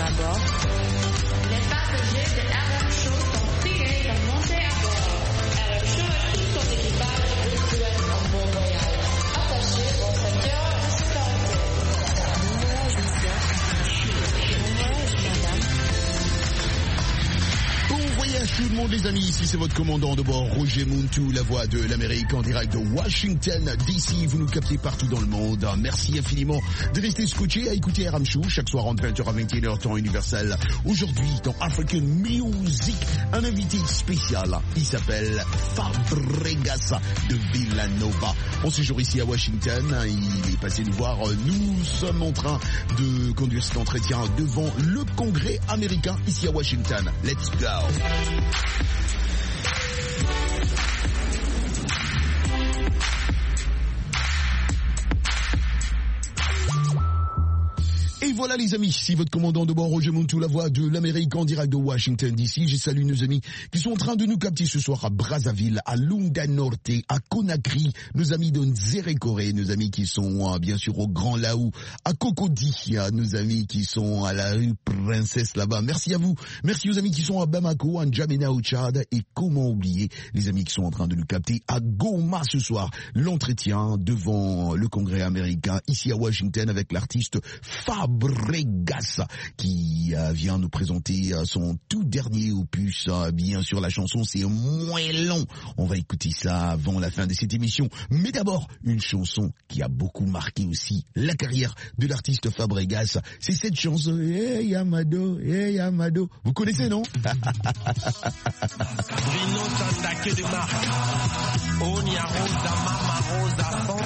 à bord. Les passagers de RM Show sont priés de monter à bord. RM Show et tout son équipage vous souhaitent un bon voyage. Attachez vos ceintures de sécurité. Bon voyage, monsieur. Bon voyage, madame. Bon voyage tout le monde les amis, ici c'est votre commandant de bord Roger Muntu, la voix de l'Amérique en direct de Washington DC, vous nous captez partout dans le monde, merci infiniment de rester scotché à écouter RM Show chaque soir entre 20h à 21h temps universel. Aujourd'hui dans African Music, un invité spécial, il s'appelle Fabregas de Villanova. On séjourne ici à Washington, il est passé nous voir, nous sommes en train de conduire cet entretien devant le Congrès américain ici à Washington. Let's go. Et voilà les amis, ici votre commandant de bord Roger Muntu, la voix de l'Amérique en direct de Washington DC. Je salue nos amis qui sont en train de nous capter ce soir à Brazzaville, à Lunga Norte, à Conakry, nos amis de Nzerekore, nos amis qui sont bien sûr au Grand Laou, à Cocody, nos amis qui sont à la rue Princesse là-bas. Merci à vous, merci aux amis qui sont à Bamako, à N'Djamena au Tchad et comment oublier les amis qui sont en train de nous capter à Goma ce soir. L'entretien devant le Congrès américain ici à Washington avec l'artiste Fabregas qui vient nous présenter son tout dernier opus. Bien sûr, la chanson c'est moins long. On va écouter ça avant la fin de cette émission. Mais d'abord, une chanson qui a beaucoup marqué aussi la carrière de l'artiste Fabregas. C'est cette chanson Hey Amado, Hey Amado. Vous connaissez, non? Bruno Santa que de mar. Onia Rosa, Mama Rosa, son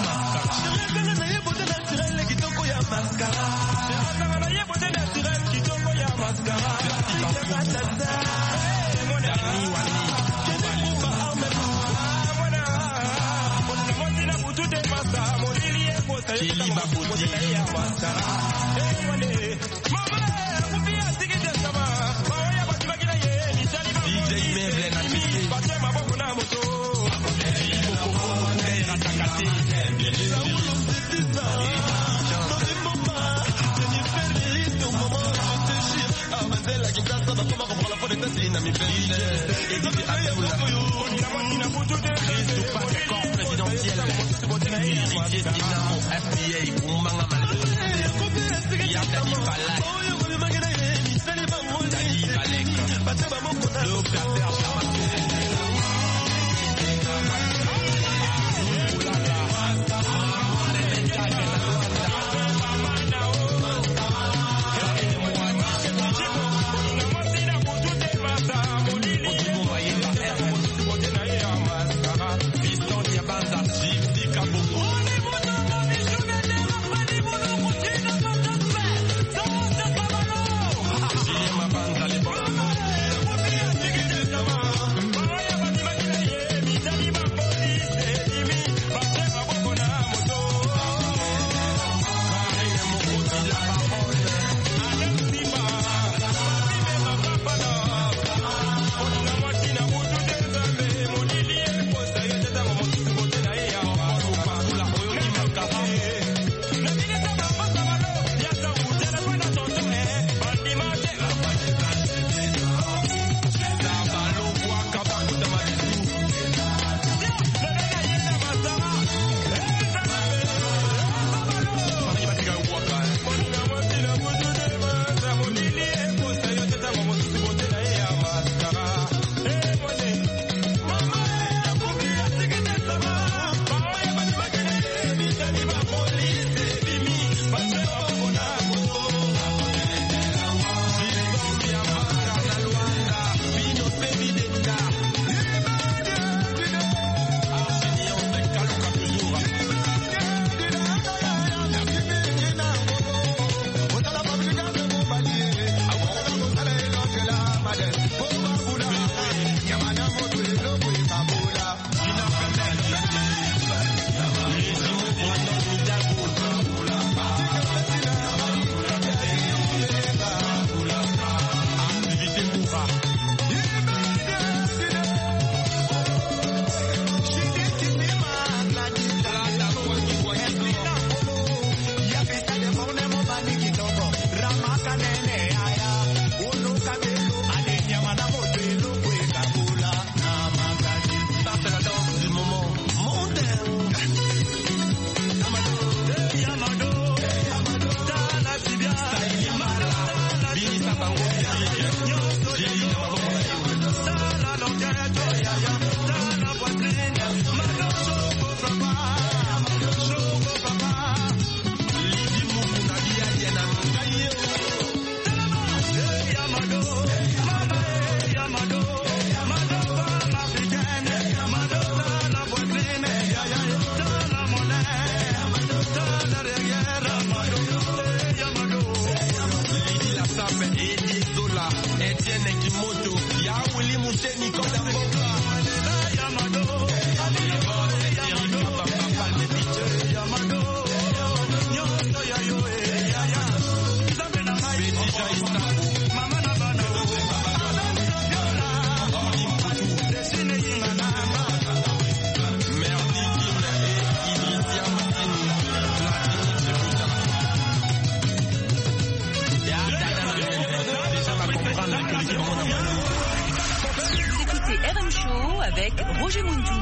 avec Roger Muntou.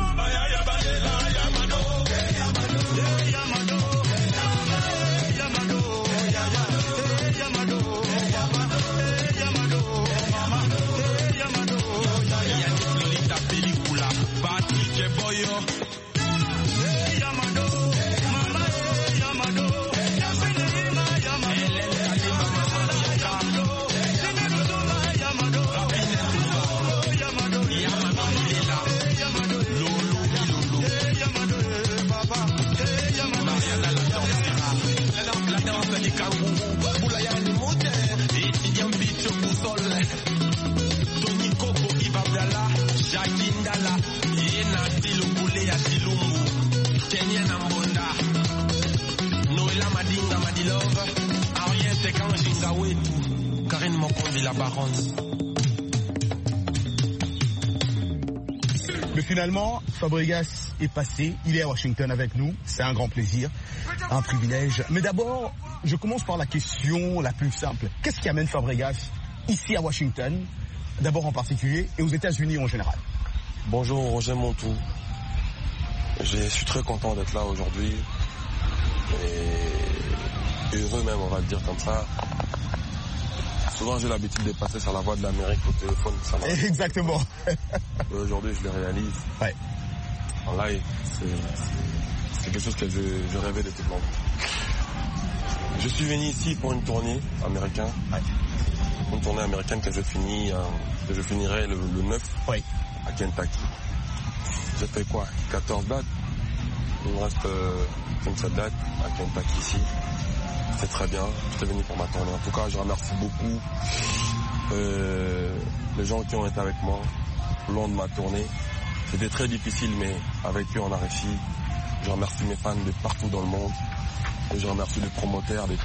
Mais finalement, Fabregas est passé, il est à Washington avec nous, c'est un grand plaisir, un privilège. Mais d'abord, je commence par la question la plus simple. Qu'est-ce qui amène Fabregas ici à Washington, d'abord en particulier, et aux États-Unis en général? Bonjour, Roger Muntou. Je suis très content d'être là aujourd'hui, et heureux même, on va le dire comme ça. Souvent, j'ai l'habitude de passer sur la voie de l'Amérique au téléphone. Ça Exactement. Aujourd'hui, je le réalise. Ouais. En live, c'est quelque chose que je rêvais de toute ma vie. Je suis venu ici pour une tournée américaine. Ouais. Une tournée américaine que je finirai le 9 à Kentucky. J'ai fait quoi? 14 dates. Il me reste 27 dates à Kentucky ici. C'est très bien, j'étais venu pour ma tournée. En tout cas, je remercie beaucoup les gens qui ont été avec moi au long de ma tournée. C'était très difficile, mais avec eux, on a réussi. Je remercie mes fans de partout dans le monde. Et je remercie les promoteurs de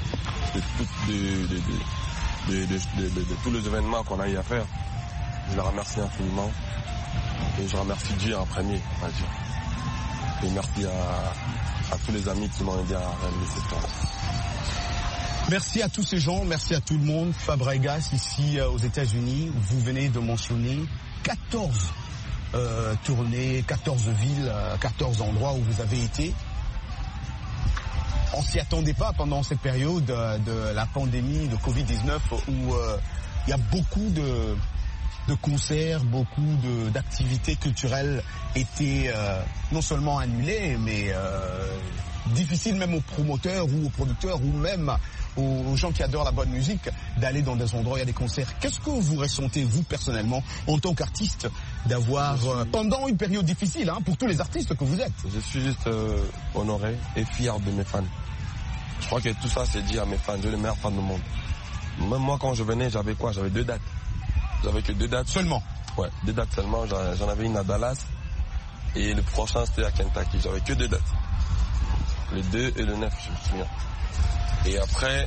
tous les événements qu'on a eu à faire. Je les remercie infiniment. Et je remercie Dieu en premier, on va dire. Et merci à tous les amis qui m'ont aidé à réaliser cette tournée. Merci à tous ces gens, merci à tout le monde. Fabregas, ici aux États-Unis, vous venez de mentionner 14 tournées, 14 villes, 14 endroits où vous avez été. On s'y attendait pas pendant cette période de la pandémie de Covid-19 où il y a beaucoup de concerts, beaucoup d'activités culturelles étaient non seulement annulées, mais difficiles même aux promoteurs ou aux producteurs ou même aux gens qui adorent la bonne musique d'aller dans des endroits où il y a des concerts. Qu'est-ce que vous ressentez, vous, personnellement, en tant qu'artiste, d'avoir, pendant une période difficile, pour tous les artistes que vous êtes? Je suis juste honoré et fier de mes fans. Je crois que tout ça, c'est dit à mes fans. J'ai les meilleurs fans du monde. Même moi, quand je venais, j'avais quoi? J'avais 2 dates. J'avais que 2 dates. Seulement? Ouais, 2 dates seulement. J'en avais une à Dallas et le prochain, c'était à Kentucky. J'avais que 2 dates. Le 2 et le 9, je me souviens. Et après,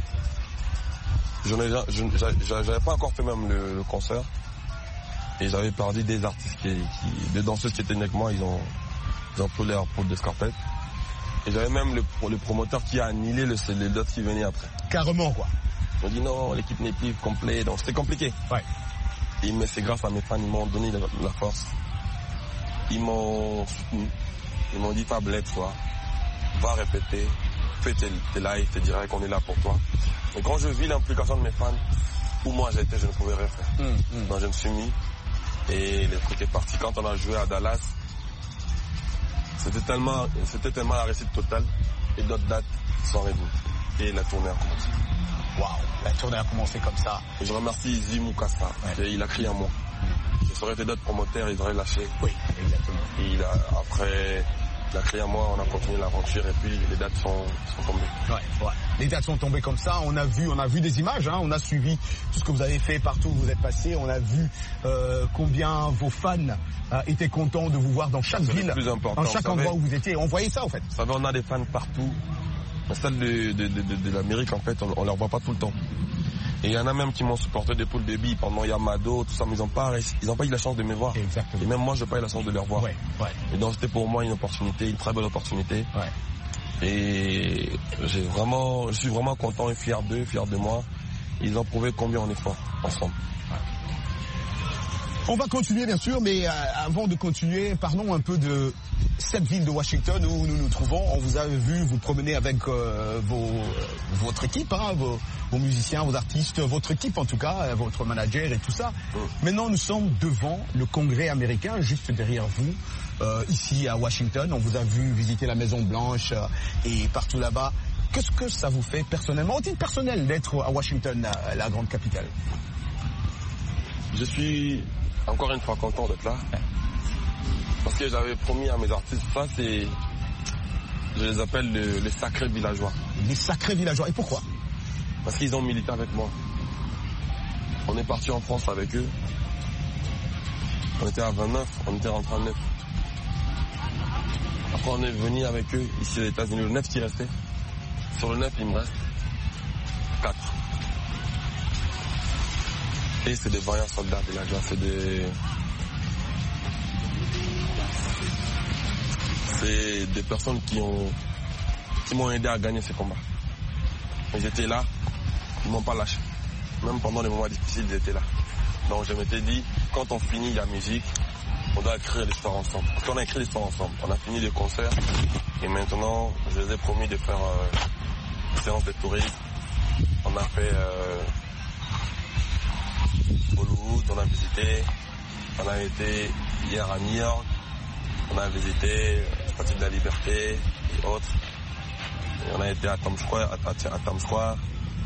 j'avais pas encore fait même le concert. Et j'avais perdu des artistes, des danseuses qui étaient avec moi, ils ont pris leur poudre d'escarpette. Et j'avais même le promoteur qui a annulé les dates qui venaient après. Carrément, quoi. On dit non, l'équipe n'est plus complète, donc c'était compliqué. Ouais. Mais c'est grâce à mes fans, ils m'ont donné la force. Ils m'ont soutenu. Ils m'ont dit, pas bled, toi. Va répéter. Fais tes lives, tes directs, on est là pour toi. Et quand je vis l'implication de mes fans, où moi j'étais, je ne pouvais rien faire. Donc je me suis mis. Et le truc est parti. Quand on a joué à Dallas, c'était tellement la réussite totale. Et d'autres dates sont arrivées. Et la tournée a commencé. Waouh, la tournée a commencé comme ça. Et je remercie Zimou Kassa. Ouais. Il a crié à moi. Ça aurait été d'autres promoteurs, ils auraient lâché. Oui, exactement. Et après, il a crié à moi, on a continué l'aventure et puis les dates sont tombées. Ouais. Les dates sont tombées comme ça. On a vu des images, hein. On a suivi tout ce que vous avez fait partout où vous êtes passé. On a vu combien vos fans étaient contents de vous voir dans chaque ville, dans chaque endroit où vous étiez. On voyait ça, en fait. Vous savez, on a des fans partout. Celle de l'Amérique, en fait, on ne les voit pas tout le temps. Et il y en a même qui m'ont supporté depuis le début, pendant Yamado, tout ça, mais ils n'ont pas eu la chance de me voir. Exactement. Et même moi, je n'ai pas eu la chance de les revoir. Ouais. Et donc c'était pour moi une opportunité, une très belle opportunité. Ouais. Et je suis vraiment content et fier d'eux, fier de moi. Ils ont prouvé combien on est fort ensemble. On va continuer bien sûr, mais avant de continuer, parlons un peu de cette ville de Washington où nous nous trouvons. On vous a vu vous promener avec votre équipe, hein, vos musiciens, vos artistes, votre équipe en tout cas, votre manager et tout ça. Maintenant, nous sommes devant le Congrès américain, juste derrière vous, ici à Washington. On vous a vu visiter la Maison Blanche et partout là-bas. Qu'est-ce que ça vous fait personnellement, au titre personnel, d'être à Washington, la grande capitale? Je suis encore une fois content d'être là. Parce que j'avais promis à mes artistes, je les appelle les sacrés villageois. Les sacrés villageois, et pourquoi? Parce qu'ils ont milité avec moi. On est parti en France avec eux. On était à 29, on était rentré à 9. Après on est venu avec eux ici aux États-Unis, le 9 qui restait. Sur le 9 il me reste 4. Et c'est des vaillants soldats villageois, c'est des personnes qui m'ont aidé à gagner ces combats. Ils étaient là, ils m'ont pas lâché. Même pendant les moments difficiles, ils étaient là. Donc je m'étais dit, quand on finit la musique, on doit écrire l'histoire ensemble. Parce qu'on a écrit l'histoire ensemble. On a fini les concerts et maintenant, je les ai promis de faire une séance de tourisme. On a fait Hollywood, on a visité. On a été hier à New York. On a visité la Statue de la Liberté et autres. Et on a été à Times Square.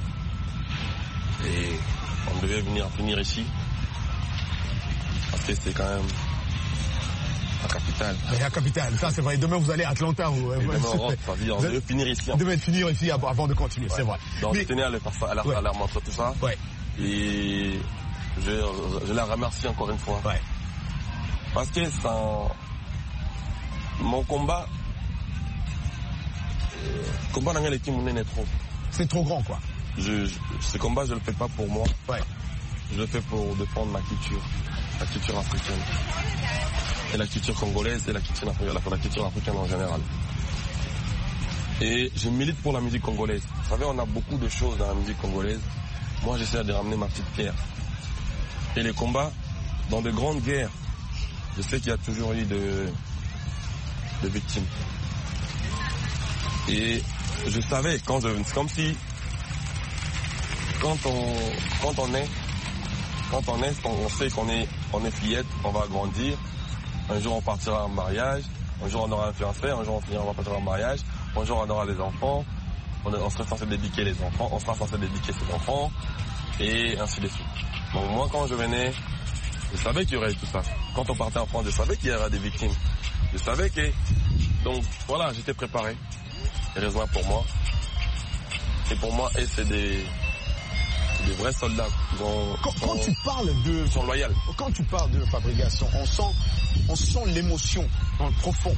Et on devait venir finir ici. Parce que c'est quand même la capitale. Mais la capitale, ça c'est vrai. Demain vous allez à Atlanta. Demain on devait finir ici. On devait finir ici avant de continuer, c'est vrai. Donc je tenais à leur montrer tout ça. Ouais. Et je la remercie encore une fois. Ouais. Parce que mon combat dans l'équipe est trop. C'est trop grand, quoi. Ce combat, je le fais pas pour moi. Ouais. Je le fais pour défendre la culture africaine. Et la culture congolaise et la culture africaine en général. Et je milite pour la musique congolaise. Vous savez, on a beaucoup de choses dans la musique congolaise. Moi, j'essaie de ramener ma petite pierre. Et les combats, dans de grandes guerres, je sais qu'il y a toujours eu de victimes. Et je savais, c'est comme si, quand on naît, on sait qu'on est fillette, on va grandir. Un jour on partira en mariage, un jour on aura un fiancé, un jour on va partir en mariage, un jour on aura des enfants, on sera censé dédiquer les enfants, on sera censé dédiquer ses enfants, et ainsi de suite. Donc moi quand je venais, je savais qu'il y aurait tout ça. Quand on partait en France, je savais qu'il y aurait des victimes. Je savais que... Donc voilà, j'étais préparé. Heureusement pour moi. Et pour moi, c'est des vrais soldats. Quand tu parles de... Ils sont loyaux. Quand tu parles de fabrication, on sent l'émotion dans le profond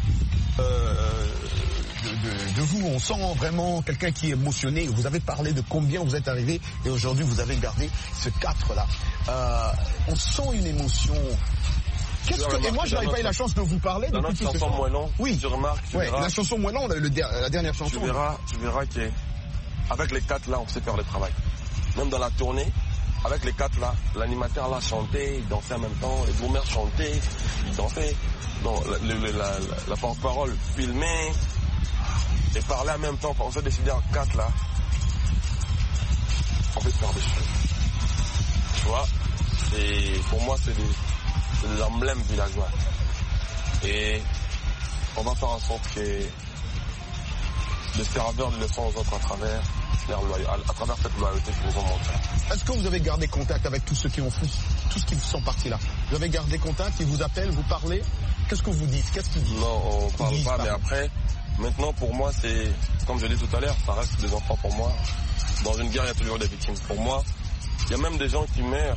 de vous. On sent vraiment quelqu'un qui est émotionné. Vous avez parlé de combien vous êtes arrivé et aujourd'hui vous avez gardé ce 4-là. On sent une émotion... Et moi, je n'avais pas eu la chance de vous parler dans notre chanson Moellon, oui. Tu remarques, tu verras, la chanson Moellon, la dernière chanson. Tu verras qu'avec les 4 là, on sait faire le travail. même dans la tournée, avec les 4 là, l'animateur là chantait, il dansait en même temps, les boomers chantaient, ils dansaient. Non, la porte-parole filmait et parlait en même temps. On s'est décidé en 4 là, on fait faire des choses. Tu vois, et pour moi c'est des emblèmes villageois. Et on va faire en sorte que les serveurs le laissent aux autres à travers cette loyauté qu'ils nous ont montrée. Est-ce que vous avez gardé contact avec tous ceux qui ont fui, tous ceux qui sont partis là? Vous avez gardé contact, ils vous appellent, vous parlez? Qu'est-ce que vous dites? Qu'est-ce qu'ils disent? Non, on ne parle pas, mais après, maintenant pour moi, c'est, comme je l'ai dit tout à l'heure, ça reste des enfants pour moi. Dans une guerre, il y a toujours des victimes. Pour moi, il y a même des gens qui meurent.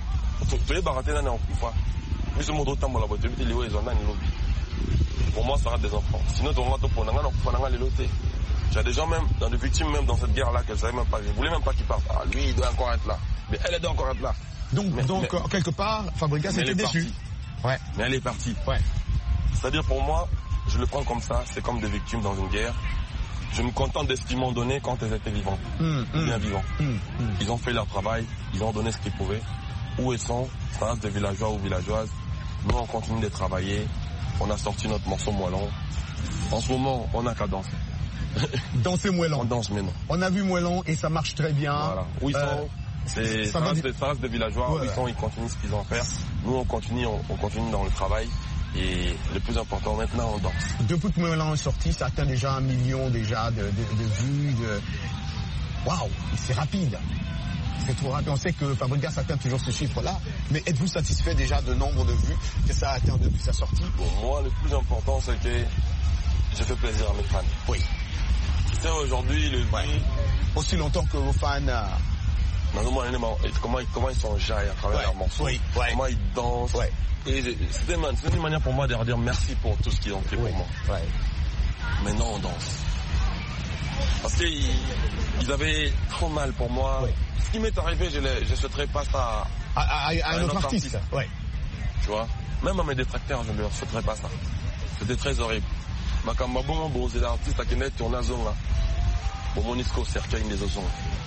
Pour moi, ça reste des enfants. Sinon, il y a des gens même, dans des victimes même dans cette guerre-là, qu'elles ne savaient même pas. Je ne voulais même pas qu'ils partent. Ah, lui, il doit encore être là. Mais elle doit encore être là. Donc quelque part, Fabregas était déçu. Ouais. Mais elle est partie. Ouais. C'est-à-dire pour moi, je le prends comme ça, c'est comme des victimes dans une guerre. Je me contente de ce qu'ils m'ont donné quand elles étaient vivantes. Bien vivants. Ils ont fait leur travail, ils ont donné ce qu'ils pouvaient. Où ils sont, ça reste des villageois ou villageoises. Nous, on continue de travailler. On a sorti notre morceau Moellon. En ce moment, on n'a qu'à danser. Danser Moellon. On danse maintenant. On a vu Moellon et ça marche très bien. Voilà. Où ils sont, ça reste des villageois. Ouais. Où ils sont, ils continuent ce qu'ils ont à faire. Nous, on continue dans le travail. Et le plus important, maintenant, on danse. Depuis que Moellon est sorti, ça atteint déjà 1 million déjà de vues. Waouh, c'est rapide. C'est trop rapide. On sait que Fabregas atteint toujours ce chiffre-là. Mais êtes-vous satisfait déjà de nombre de vues que ça a atteint depuis sa sortie? Pour moi, le plus important, c'est que je fais plaisir à mes fans. Oui. Tu sais, aujourd'hui, le vues... Aussi longtemps que vos fans... Comment ils s'enjaillent à travers leurs morceaux. Oui. Comment ils dansent. Ouais. Et c'était une manière pour moi de leur dire merci pour tout ce qu'ils ont fait pour moi. Ouais. Maintenant, on danse. Parce qu'ils avaient trop mal pour moi. Ouais. Ce qui m'est arrivé, je ne souhaiterais pas ça à un autre artiste. Ouais. Tu vois, même à mes détracteurs, je ne leur souhaiterais pas ça. C'était très horrible. Makambabon, bon, c'est l'artiste qui est tourné à zone là. Bon, mon isco, cercueil des ozons.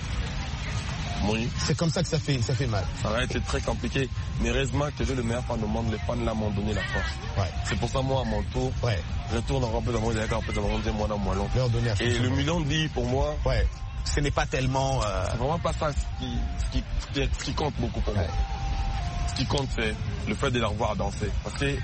C'est comme ça que ça fait mal. Ça aurait été très compliqué. Mais heureusement que j'ai le meilleur fan au monde, les fans là m'ont donné la force. Ouais. C'est pour ça, moi, à mon tour, je tourne en peu de monde, moi dans Moellon. Et le million de vies, pour moi, ce n'est pas tellement... C'est vraiment pas ça ce qui compte beaucoup pour moi. Ce qui compte, c'est le fait de les revoir danser. Parce que,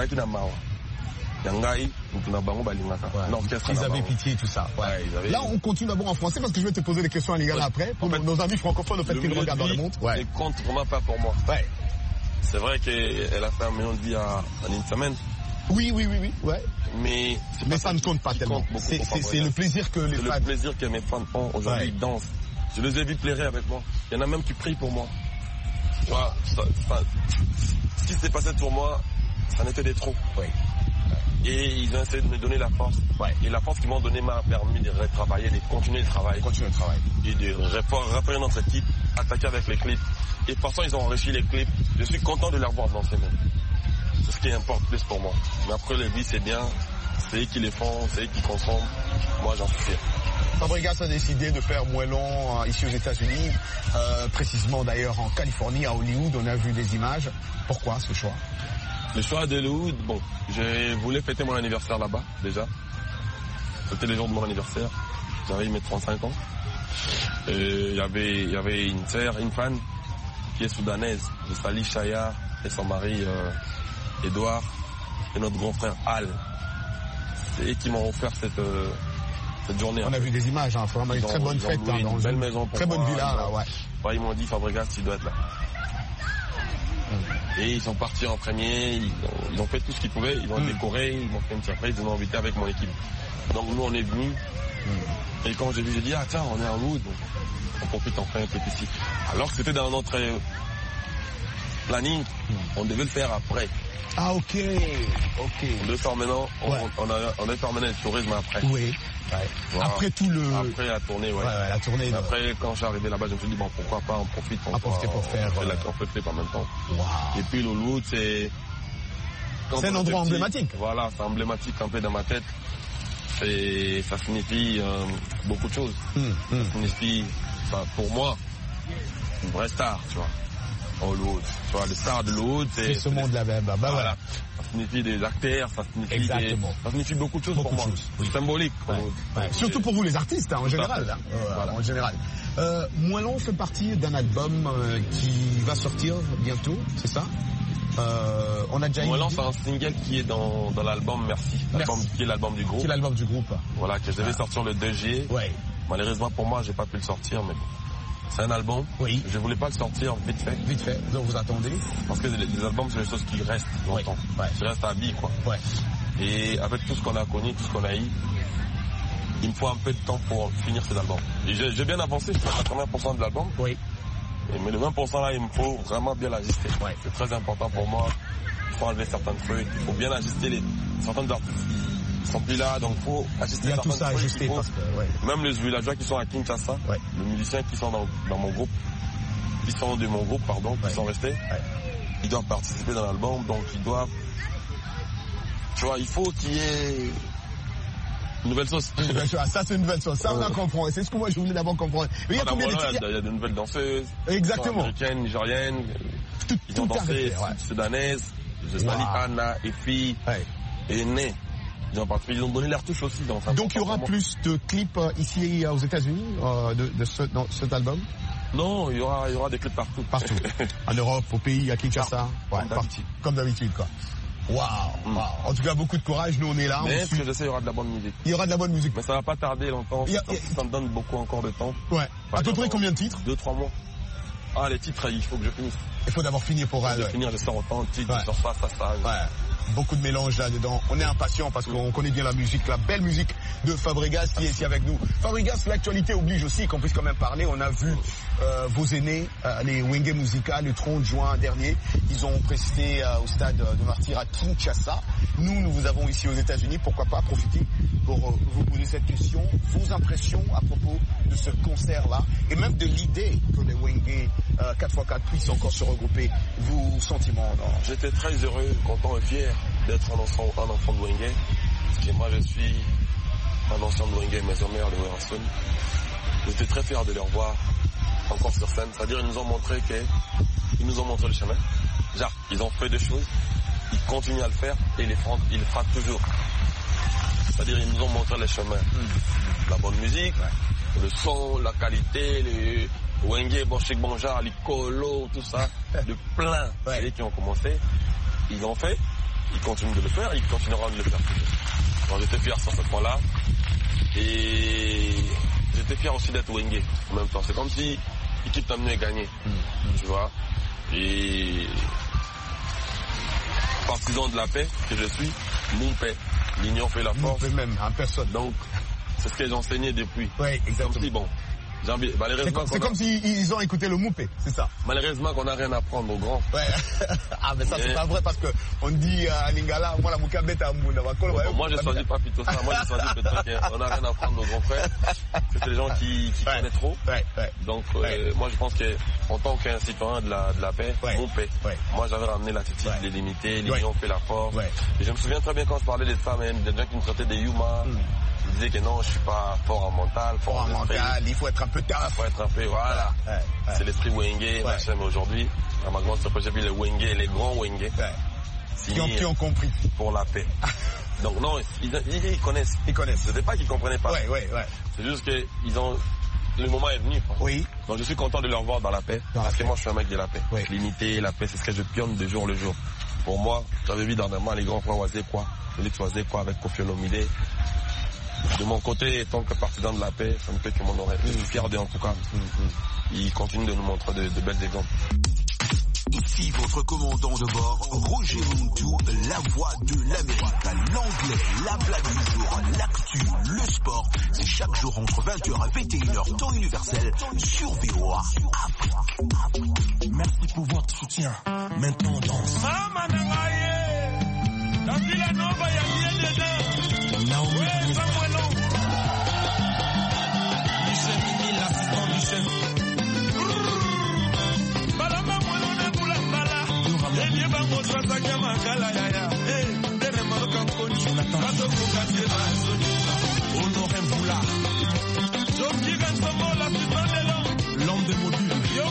ils avaient pitié, tout ça. Ouais. Là, on continue d'abord en français parce que je vais te poser des questions en lingala après. Pour nos amis francophones, au fait qu'ils regardent dans le monde. Et compte vraiment pas pour moi. Ouais. C'est vrai qu'elle a fait 1 million de vies en une semaine. Oui. Ouais. Mais ça ne compte pas tellement. C'est le plaisir que les fans... C'est le plaisir que mes fans ont. Aujourd'hui, ils dansent. Je les ai vus pleurer avec moi. Il y en a même qui prient pour moi. Tu vois, ce qui s'est passé pour moi, ça n'était des trop. Oui. Et ils ont essayé de me donner la force. Ouais. Et la force qu'ils m'ont donnée m'a permis de retravailler, de continuer le travail. Et de refaire notre équipe, attaquer avec les clips. Et de toute façon, ils ont enrichi les clips. Je suis content de les revoir danser même. C'est ce qui importe plus pour moi. Mais après, les vies, c'est bien. C'est eux qui les font, c'est eux qui consomment. Moi, j'en suis fier. Fabregas a décidé de faire Moellon ici aux États-Unis, précisément d'ailleurs en Californie, à Hollywood. On a vu des images. Pourquoi ce choix? Le choix de Hollywood, bon, je voulais fêter mon anniversaire là-bas, déjà. C'était le jour de mon anniversaire. J'avais mes 35 ans. Il y avait une sœur, une fan, qui est soudanaise. Je salue Chaya et son mari, Edouard, et notre grand frère Al. C'est eux qui m'ont offert cette journée. On a vu des images, hein, vraiment une très bonne fête. Dans une belle maison pour très bonne villa, là, ouais. Ils m'ont dit, Fabregas, tu dois être là. Et ils sont partis en premier, ils ont fait tout ce qu'ils pouvaient, ils ont décoré, ils m'ont fait une surprise, ils m'ont invité avec mon équipe. Donc nous on est venus, et quand j'ai vu, j'ai dit, ah tiens, on est en Hollywood, on profite, on fait un peu ici. Alors que c'était dans notre planning, on devait le faire après. Ah ok. On devait faire maintenant, on devait faire maintenant le tourisme après. Oui. Ouais. Voilà. Après tout le... Après la tournée, la tournée. Après, quand je suis arrivé là-bas, je me suis dit, bon, pourquoi pas, on profite. On profite pour faire... On fait clip en même temps. Wow. Et puis l'Hollywood, c'est... C'est un endroit emblématique. Voilà, c'est emblématique un peu dans ma tête. Ça signifie beaucoup de choses. Ça signifie, pour moi, une vraie star, tu vois. Hollywood. Tu vois, les stars de Hollywood, c'est ce monde-là même. Bah voilà. Ça signifie des acteurs, ça signifie beaucoup de choses pour moi. Oui. Symbolique. Ouais. Surtout pour vous les artistes, en général. Hein. Voilà. En général. Moellon fait partie d'un album qui va sortir bientôt, c'est ça? On a déjà Moellon, c'est un single qui est dans l'album Merci. Qui est l'album du groupe. Qui est l'album du groupe. Voilà, que je devais sortir le 2 juillet. Ouais. Malheureusement pour moi, j'ai pas pu le sortir, mais bon. C'est un album. Oui. Je voulais pas le sortir vite fait. Vite fait. Donc vous attendez. Parce que les albums, c'est des choses qui restent longtemps. Ouais. Qui restent à vie, quoi. Ouais. Et avec tout ce qu'on a connu, tout ce qu'on a eu, il me faut un peu de temps pour finir cet album. Et j'ai bien avancé, je suis à 80% de l'album. Oui. Mais le 20% là, il me faut vraiment bien l'ajuster. Ouais. C'est très important pour moi. Il faut enlever certains trucs. Il faut bien ajuster certains artistes qui sont plus là, donc il faut ajuster certains trucs. Il y a tout ça à ajuster parce que, ouais. Même les villageois qui sont à Kinshasa, ouais. Les musiciens qui sont dans mon groupe, qui sont de mon groupe, pardon, qui sont restés, ils doivent participer dans l'album, donc ils doivent... Tu vois, il faut qu'il y ait... Une nouvelle sauce. Ça, c'est une nouvelle sauce. Ça, on a compris. C'est ce que moi, je voulais d'abord comprendre. Mais il y a combien de titres? Il y a de nouvelles danseuses. Exactement. Américaines, nigériennes. Ils ont dansé soudanaises. Anna, Effie, et Né. Ils ont donné leur touche aussi. Donc il y aura plus de clips ici aux États-Unis dans cet album? Non, il y aura des clips partout. Partout. En Europe, au pays, à Kinshasa. Comme d'habitude, quoi. Waouh. En tout cas, beaucoup de courage. Nous, on est là. Mais ce que je sais, il y aura de la bonne musique. Il y aura de la bonne musique. Mais ça va pas tarder longtemps. Ça me donne beaucoup encore de temps. Ouais. À peu près combien de titres? 2-3 mois. Ah, les titres, il faut que je finisse. Il faut d'abord finir pour aller. Finir, je sors autant de titres, je sors ça. Ouais. Beaucoup de mélange là-dedans. On est impatient parce qu'on connaît bien la musique, la belle musique de Fabregas qui est ici avec nous. Fabregas, l'actualité oblige aussi qu'on puisse quand même parler. On a vu vos aînés, les Wenge Musica, le 30 juin dernier. Ils ont presté au stade de Martyrs à Kinshasa. Nous vous avons ici aux États-Unis. Pourquoi pas profiter pour vous poser cette question. Vos impressions à propos de ce concert-là et même de l'idée que les Wenge 4x4 puissent encore se regrouper. Vos sentiments? J'étais très heureux, content et fier d'être un enfant de Wenge. Parce que moi, je suis un ancien de Wenge, mes mères de Werason. J'étais très fier de les revoir encore sur scène. C'est-à-dire, ils nous ont montré le chemin. Genre, ils ont fait des choses, ils continuent à le faire et ils le feront toujours. C'est-à-dire, ils nous ont montré le chemin. La bonne musique, le son, la qualité, le Wenge, Bonchik Bonjar, l'Icolo, tout ça, de plein. C'est eux qui ont commencé. Ils l'ont fait, ils continuent de le faire, ils continueront de le faire. Donc j'étais fier sur ce point-là. Et j'étais fier aussi d'être Wenge en même temps. C'est comme si l'équipe t'a amené à gagner. Tu vois. Et partisan de la paix que je suis, mon paix. L'union fait la force. Même, en personne. Donc, c'est ce que j'ai enseigné depuis. Oui, exactement. Comme si, bon, c'est comme s'ils ont écouté le Moupé, c'est ça. Malheureusement qu'on n'a rien à prendre aux grands. Ouais. Ah, mais ça, c'est pas vrai parce qu'on dit à Lingala, moi, la Moukabet à Mouna. Moi, je ne choisis pas plutôt ça. Moi, je choisis peut-être qu'on n'a rien à prendre aux grands frères. C'est les gens qui connaissent trop. Donc, moi, je pense qu'en tant qu'un citoyen de la paix, mon paix, moi, j'avais ramené l'attitude de limiter, l'union fait la force. Et je me souviens très bien quand je parlais de ça, même, des gens qui me traitaient des Yuma. Ils disaient que non, je suis pas fort en mental. Fort en mental, il faut être un peu tard. Il faut être un peu, voilà. C'est l'esprit Wenge, machin, mais aujourd'hui, à ma grande surprise, j'ai vu les Wenge, les grands Wenge. Qui ont compris. Pour la paix. Donc non, ils connaissent. Ils connaissent. C'était pas qu'ils comprenaient pas. C'est juste que le moment est venu. Oui. Donc je suis content de les revoir dans la paix. Parce que moi, je suis un mec de la paix. L'unité, la paix, c'est ce que je pionne de jour le jour. Pour moi, j'avais vu dernièrement les grands frères Wazekwa, Félix Wazekwa avec Kofi Olomide. De mon côté, étant que partisan de la paix, ça ne peut que mon oreille. Je suis fier d'eux en tout cas. Ils continuent de nous montrer de belles exemples. Ici votre commandant de bord, Roger Montou, la voix de l'Amérique. L'anglais, la blague du jour, l'actu, le sport. C'est chaque jour entre 20h et 21h, temps universel, sur VOA Afrique. Merci pour votre soutien. Maintenant on danse. L'homme de mobile.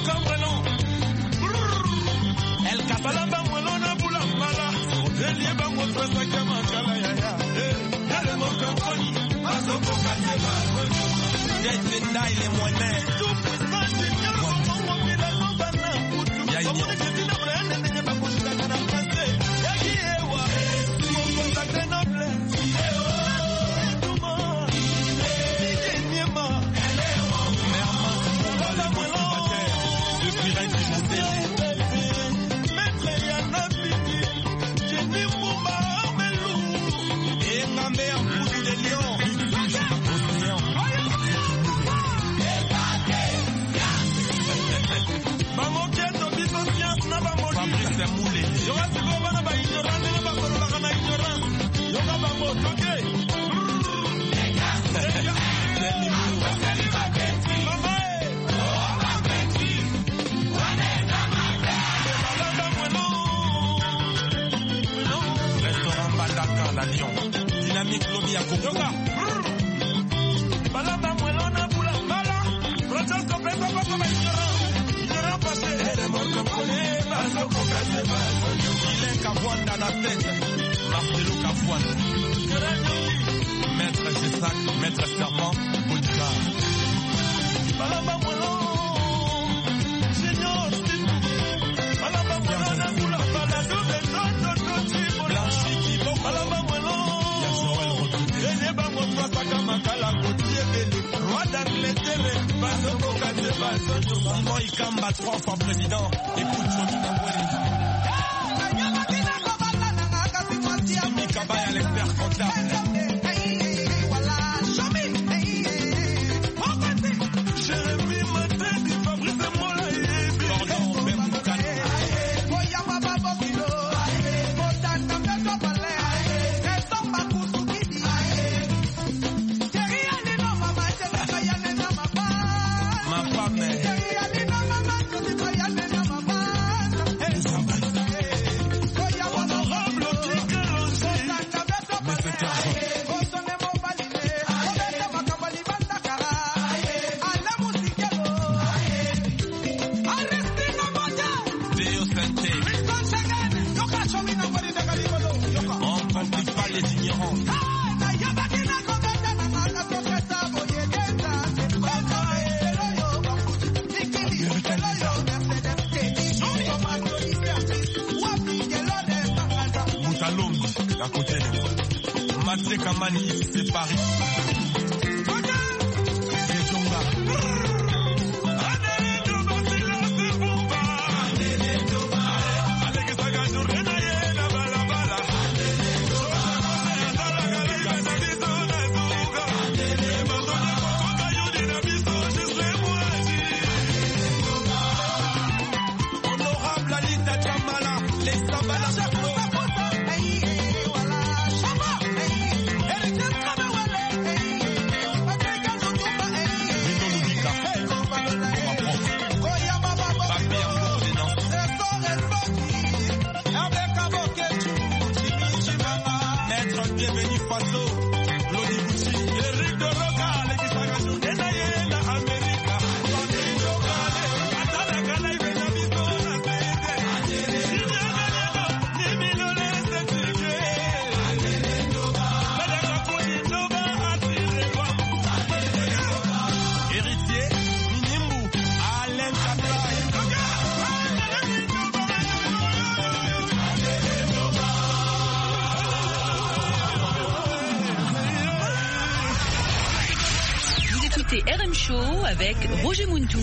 Maître Serpent, Boudicard. Simon Ikamba, 3 fois président. Écoute, Jimmy Kabaya, l'expert comptable. Kamani, c'est Paris. Honorable Alita Chamala, les Sambala. C'est RM Show avec Roger Muntou.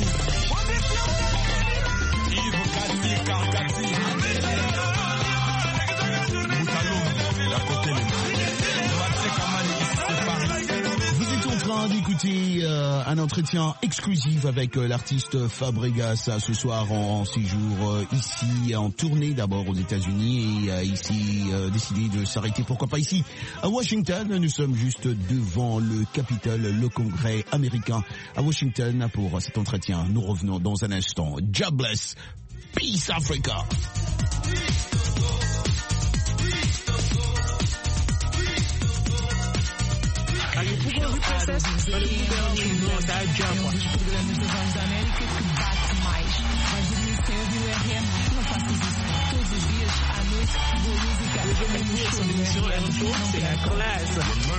Vous êtes en train d'écouter un entretien exclusif avec l'artiste Fabregas ce soir en séjour ici, en tournée d'abord aux États-Unis et ici décidé de s'arrêter, pourquoi pas ici à Washington. Nous sommes juste devant le Capitole, le Congrès américain à Washington pour cet entretien. Nous revenons dans un instant. Jobless, Peace Africa. l'émission RM Show, c'est la classe.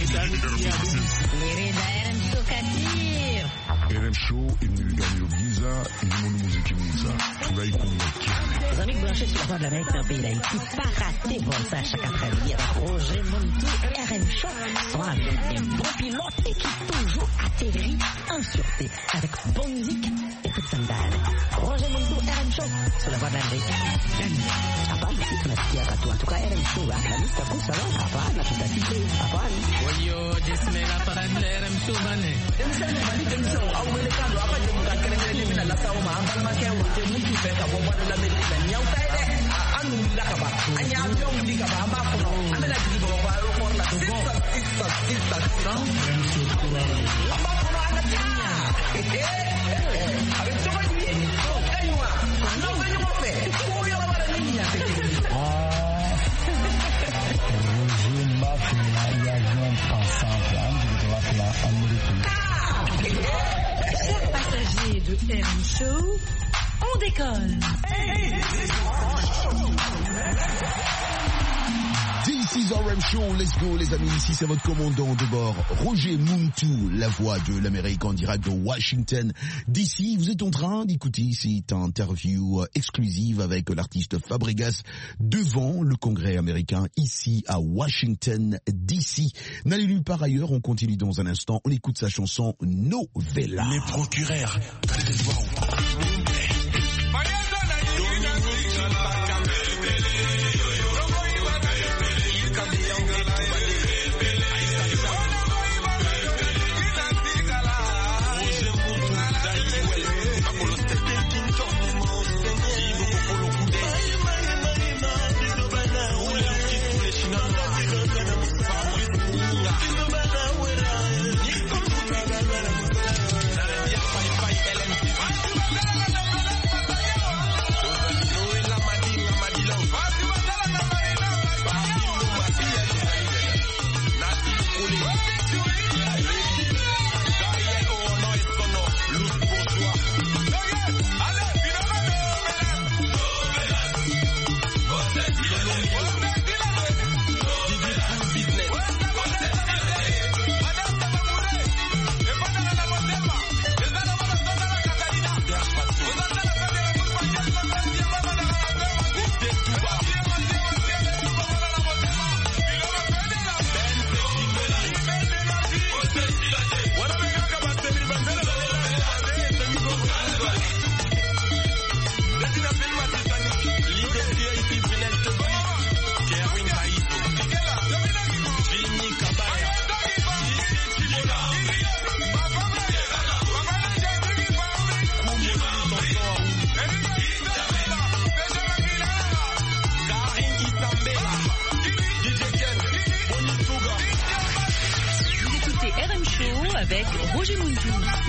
RM Show imeniligania giza ilimoni muziki mwiza furahi kumwakia. Les amis branchés sur la voie de l'Amérique dans le pays d'Haïti, pas rater vont faire chaque après-midi avec Roger Montou et RM Show sont avec un bon pilote et qui toujours atterrit en sûreté avec bonne musique et toute sandale. Roger Montou, RM Show sur la voie de l'Amérique. Hapana, tunasikia watu watuka RM Show hapana, takusa wala hapana, tutasiki hapana. Oyo, jismela para RM Show bane. Chers passagers de RM Show, on décolle. This is RM Show, let's go les amis, ici c'est votre commandant de bord, Roger Montou, la voix de l'Amérique en direct de Washington DC. Vous êtes en train d'écouter cette interview exclusive avec l'artiste Fabregas devant le Congrès américain ici à Washington DC. N'allez nulle part ailleurs, on continue dans un instant, on écoute sa chanson Novella. Les procureurs, allez les voir ou pas. avec Roger Montou.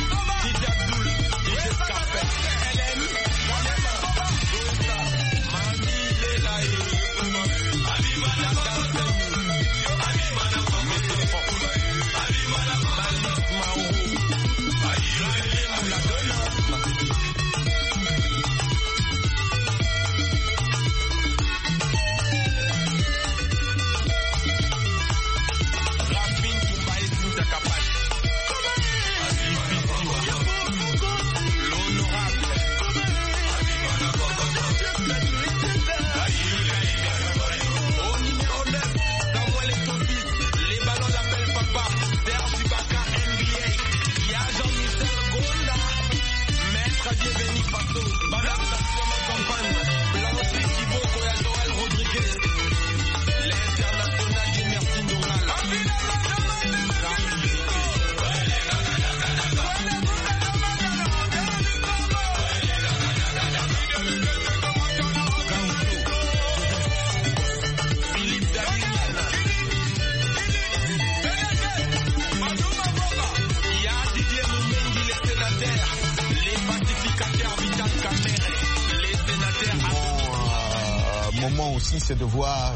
C'est de voir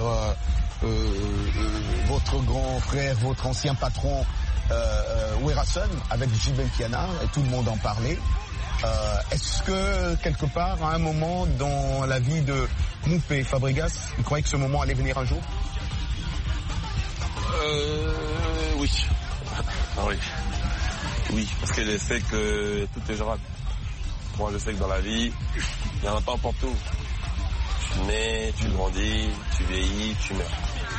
votre grand frère, votre ancien patron Werason avec J-Ben Kiana, et tout le monde en parlait. Est-ce que quelque part, à un moment dans la vie de Moupé Fabregas, il croyait que ce moment allait venir un jour? Oui. Oui. Oui, parce que je sais que tout est gérable. Moi, je sais que dans la vie, il y en a pas n'importe où. Tu nais, tu grandis, tu vieillis, tu meurs.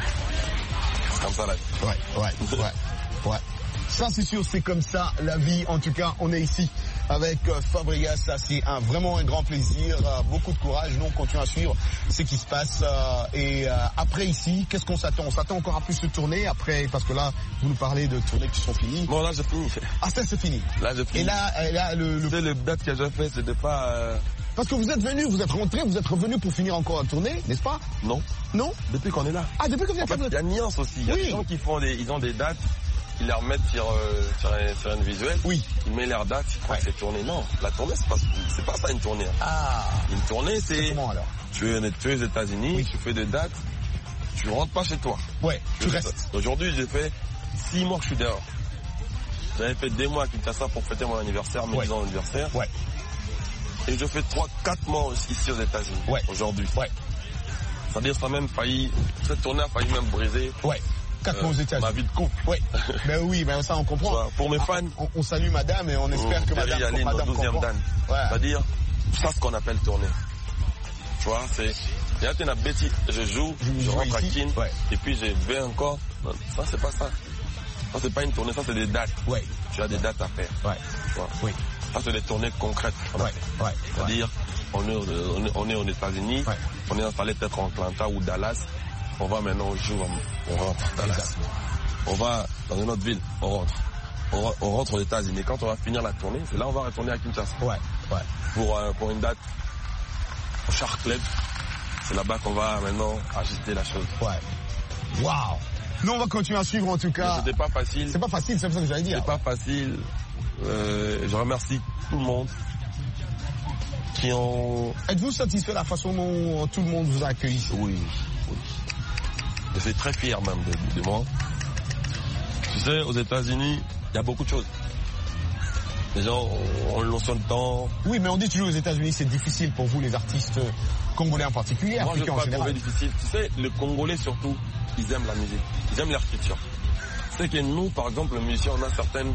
C'est comme ça la vie. Ouais. Ça, c'est sûr, c'est comme ça la vie. En tout cas, on est ici avec Fabregas. Ça, c'est vraiment un grand plaisir. Beaucoup de courage. Nous, on continue à suivre ce qui se passe. Et après ici, qu'est-ce qu'on s'attend? On s'attend encore à plus de tournées après, parce que là, vous nous parlez de tournées qui sont finies. Bon, là, j'ai fini. Ah, ça, c'est fini. Là, j'ai fini. Et là, le date que j'ai fait, c'était pas... Parce que vous êtes venu, vous êtes rentré, vous êtes revenu pour finir encore une tournée, n'est-ce pas? Non. Non? Depuis qu'on est là. Ah, depuis que vous êtes là. Il y a une nuance aussi. Il y a des gens qui font ils ont des dates, ils les remettent sur une visuelle. Oui. Ils mettent leurs dates, ils croient que c'est tournée. Non, la tournée, c'est pas ça une tournée. Ah. Une tournée, c'est... Comment alors? Tu es aux États-Unis, tu fais des dates, tu rentres pas chez toi. Ouais, tu restes. Aujourd'hui, j'ai fait 6 mois que je suis dehors. J'avais fait 2 mois à Kinshasa pour fêter mon anniversaire, mes 10 ans d'anniversaire. Ouais. Et je fais 3-4 mois ici aux États-Unis. Ouais. Aujourd'hui. Ouais. C'est-à-dire, ça a même failli, cette tournée a failli même briser. Ouais. 4 mois aux États-Unis. Ma vie de couple. Ouais. Ben oui, mais ça on comprend. Pour mes fans. On salue madame et on espère que madame comprend. Dan. Ouais. C'est-à-dire, ça ce qu'on appelle tournée. Tu vois, c'est... Il y a une bêtise. Je joue, je rentre à Kin, et puis je vais encore. Non, ça, c'est pas ça. Ça, c'est pas une tournée, ça, c'est des dates. Ouais. Tu as des dates à faire. Ouais. Tu vois. Oui. Ça, c'est des tournées concrètes. Ouais. C'est-à-dire, on est aux États-Unis, on est installé peut-être en Atlanta ou Dallas. On va maintenant au jour, on rentre à Dallas. On va dans une autre ville, on rentre. On rentre aux États-Unis. Quand on va finir la tournée, c'est là on va retourner à Kinshasa. Ouais. Pour une date au Shark Club. C'est là-bas qu'on va maintenant ajuster la chose. Ouais. Waouh. Nous, on va continuer à suivre en tout cas. C'était pas facile. C'est pas facile, c'est ça que j'allais dire. C'est pas facile. Je remercie tout le monde qui ont... Êtes-vous satisfait de la façon dont tout le monde vous a accueilli? Oui. Je suis très fier même de moi. Tu sais, aux États-Unis, il y a beaucoup de choses. Les gens ont le notion de temps. Oui, mais on dit toujours aux États-Unis, c'est difficile pour vous, les artistes congolais en particulier. Moi, je ne peux pas trouver difficile. Tu sais, les Congolais surtout, ils aiment la musique. Ils aiment l'architecture. Tu sais que nous, par exemple, les musiciens, on a certaines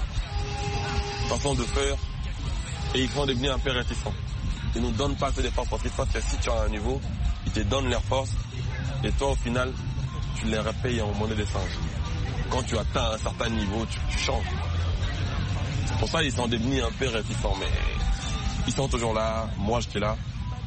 façons de faire et ils font devenir un peu réticents. Ils ne nous donnent pas assez d'efforts parce qu'ils savent que si tu as un niveau, ils te donnent leur force et toi, au final, tu les repayes en monnaie d'échange. Quand tu atteins un certain niveau, tu changes. C'est pour ça qu'ils sont devenus un peu réticents, mais ils sont toujours là. Moi, j'étais là.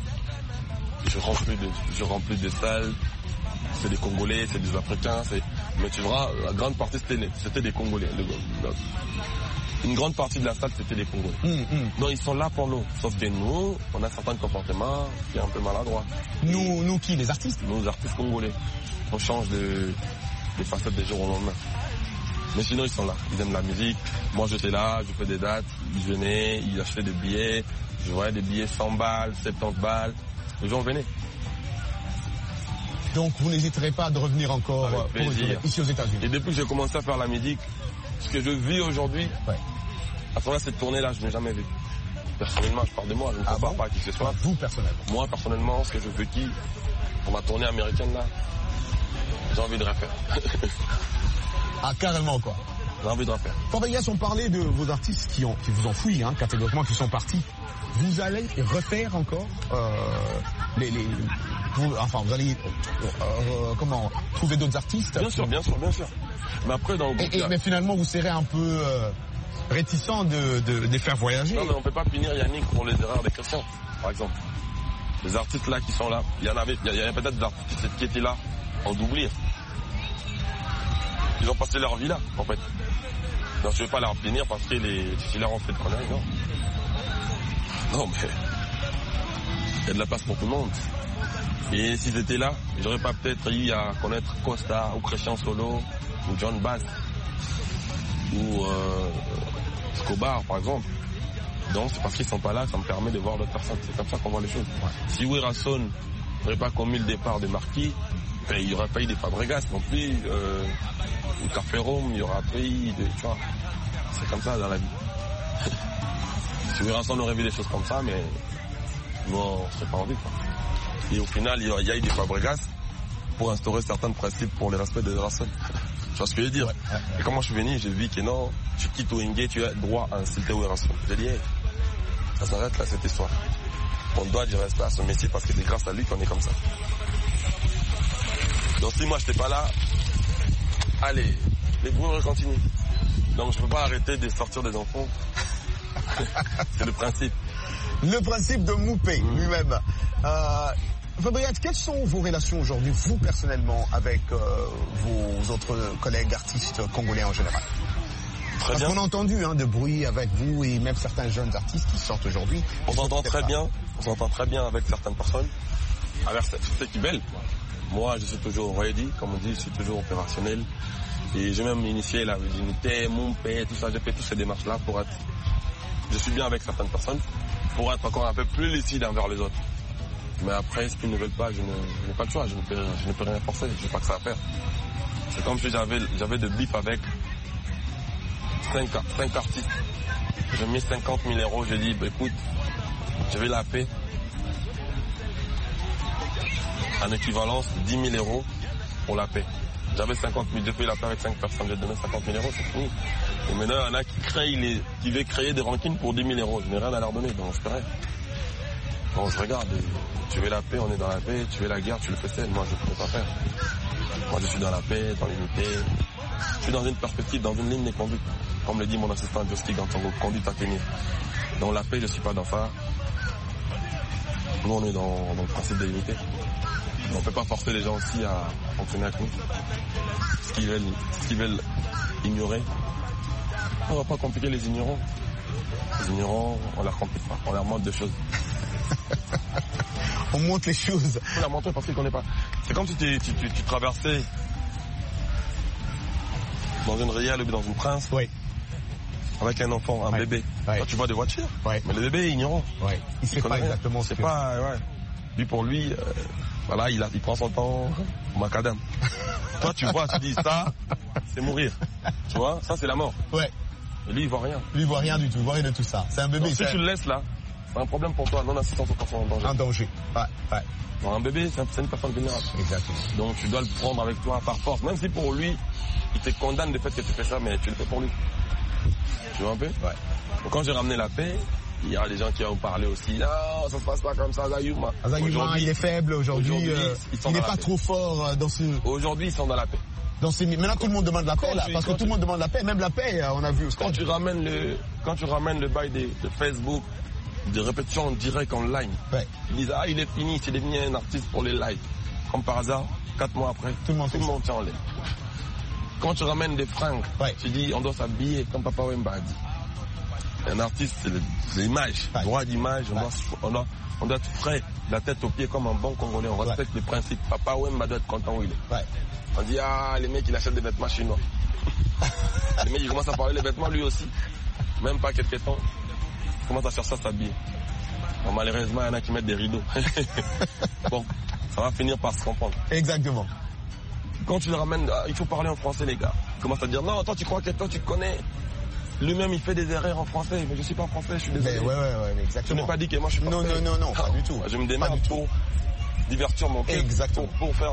Je remplis des salles. C'est des Congolais, c'est des Africains. Mais tu verras, la grande partie, c'était des Congolais. Une grande partie de la salle, c'était des Congolais. Donc, ils sont là pour nous. Sauf que nous, on a certains comportements qui sont un peu maladroits. Nous qui, les artistes? Nous, artistes congolais. On change de facettes des jours au lendemain. Mais sinon, ils sont là. Ils aiment la musique. Moi, j'étais là, je fais des dates. Ils venaient, ils achetaient des billets. Je voyais des billets 100 balles, 70 balles. Les gens venaient. Donc, vous n'hésiterez pas de revenir encore ici aux États-Unis. Et depuis que j'ai commencé à faire la musique, ce que je vis aujourd'hui, à ce moment-là, cette tournée-là, je n'ai jamais vécu. Personnellement, je parle de moi, je ne compare pas à qui que ce soit. Vous, personnellement? Moi, personnellement, ce que je vécu pour ma tournée américaine, là, j'ai envie de refaire. Ah, carrément, quoi. J'ai envie de refaire. Fabregas, on parlait de vos artistes qui vous ont fui, catégoriquement, qui sont partis. Vous allez refaire encore vous allez trouver d'autres artistes? Bien sûr. Mais après, mais finalement, vous serez un peu réticent de les faire voyager. Non, mais on ne peut pas punir Yannick pour les erreurs des Christians, par exemple. Les artistes là qui sont là, il y en avait peut-être des artistes qui étaient là en doublure. Ils ont passé leur vie là, en fait. Donc je ne veux pas leur punir parce que les titulaires ont fait de conneries, non. Non, mais il y a de la place pour tout le monde. Et s'ils étaient là, j'aurais pas peut-être eu à connaître Costa ou Christian Solo ou John Bass ou Escobar, par exemple. Donc c'est parce qu'ils sont pas là, ça me permet de voir d'autres personnes. C'est comme ça qu'on voit les choses. Si Werason n'aurait pas commis le départ de Marquis, ben, il n'y aurait pas eu des Fabregas non plus, ou Carferom, il y aura pas eu de... Tu vois, c'est comme ça dans la vie. Si Werason aurait vu des choses comme ça, mais nous, on ne serait pas en vie, quoi. Et au final, il y a eu des Fabregas pour instaurer certains principes pour le respect de Werason. Tu vois ce que je veux dire? Et quand moi je suis venu, j'ai vu que non, tu quittes Wenge, tu as droit à insulter Werenson. J'ai dit, hey, ça s'arrête là cette histoire. On doit du respect à ce métier parce que c'est grâce à lui qu'on est comme ça. Donc si moi je n'étais pas là, allez, les bruits continuent. Donc je ne peux pas arrêter de sortir des enfants. C'est le principe. Le principe de Moupé lui-même. Fabriette, quelles sont vos relations aujourd'hui, vous personnellement, avec vos autres collègues artistes congolais en général? Très bien. Parce qu'on a entendu de bruit avec vous et même certains jeunes artistes qui sortent aujourd'hui. On s'entend très bien. On s'entend très bien avec certaines personnes, avec ceux qui veulent. Moi, je suis toujours ready, comme on dit, je suis toujours opérationnel. Et j'ai même initié la virginité, mon père, tout ça. J'ai fait toutes ces démarches-là pour être... Je suis bien avec certaines personnes, pour être encore un peu plus lucide envers les autres. Mais après, ce qu'ils ne veulent pas, je n'ai pas le choix, je ne peux rien forcer, je n'ai pas que ça à faire. C'est comme si j'avais de bif avec 5 artistes. J'ai mis 50 000 €, j'ai dit, bah, écoute, je vais la paix. En équivalence, 10 000 € pour la paix. J'avais 50 000, j'ai fait la paix avec 5 personnes, j'ai donné 50 000 €, c'est fini. Et maintenant, il y en a qui veulent créer des rankings pour 10 000 €. Je n'ai rien à leur donner, donc je peux rien. Donc je regarde, tu veux la paix, on est dans la paix, tu veux la guerre, tu le fais seul, moi je ne peux pas faire. Moi je suis dans la paix, dans l'unité, je suis dans une perspective, dans une ligne de conduite. Comme le dit mon assistant Joski Gantongo, conduite à tenir. Dans la paix, je ne suis pas dans ça. Nous on est dans le principe de l'unité. On ne peut pas forcer les gens aussi à fonctionner avec nous. Ce qu'ils veulent ignorer, on ne va pas compliquer les ignorants. Les ignorants, on ne leur complique pas, on leur montre des choses. On montre les choses. On leur montre parce qu'ils ne connaissent pas. C'est comme si tu traversais dans une rivière ou dans une prince. Oui. Avec un enfant, un bébé. Oui. Toi, tu vois des voitures. Oui. Mais le bébé est ignorant. Oui. Il ne sait pas exactement ce que c'est. Lui, pour lui, voilà, il prend son temps au macadam. Toi, tu vois, tu dis ça, c'est mourir. Tu vois, ça, c'est la mort. Ouais. Et lui, il voit rien. Lui, il voit rien du tout. Il voit rien de tout ça. C'est un bébé. Donc, si tu le laisses là, c'est un problème pour toi. Non-assistance aux personnes en danger. En danger. Ouais. Donc, un bébé, c'est une personne vulnérable. Exactement. Donc, tu dois le prendre avec toi par force. Même si pour lui, il te condamne du fait que tu fais ça, mais tu le fais pour lui. Tu vois un peu? Ouais. Donc, quand j'ai ramené la paix, il y a des gens qui ont parlé aussi. Non, ça se passe pas comme ça, Azayuma. Azayuma, il est faible aujourd'hui. Il n'est pas trop fort dans ce... Aujourd'hui, ils sont dans la paix. Maintenant, tout le monde demande la paix, là. Parce que tout le monde demande la paix. Même la paix, on a vu. Quand tu ramènes le bail de Facebook, de répétition en direct, en live, ils disent, il est fini, c'est devenu un artiste pour les lives. Comme par hasard, 4 mois après, tout le monde tient en l'air. Quand tu ramènes des fringues, tu dis, on doit s'habiller comme Papa Wemba a dit. Un artiste, c'est l'image, droit d'image, on doit être frais, de la tête aux pieds comme un bon Congolais, on respecte les principes. Papa Wemba doit être content où il est. On dit, les mecs, il achète des vêtements chinois. Les mecs, ils commencent à parler des vêtements lui aussi. Même pas quelques temps, ils commencent à chercher à s'habiller. Bon, malheureusement, il y en a qui mettent des rideaux. Bon, ça va finir par se comprendre. Exactement. Quand tu le ramènes, il faut parler en français, les gars. Ils commencent à dire, non, toi, tu crois que toi, tu connais. Lui-même, il fait des erreurs en français, mais je ne suis pas français, je suis désolé. Ouais, exactement. Je n'ai pas dit que moi, je suis français. Non, pas du tout. Je me démerde pour divertir mon peuple. Exactement.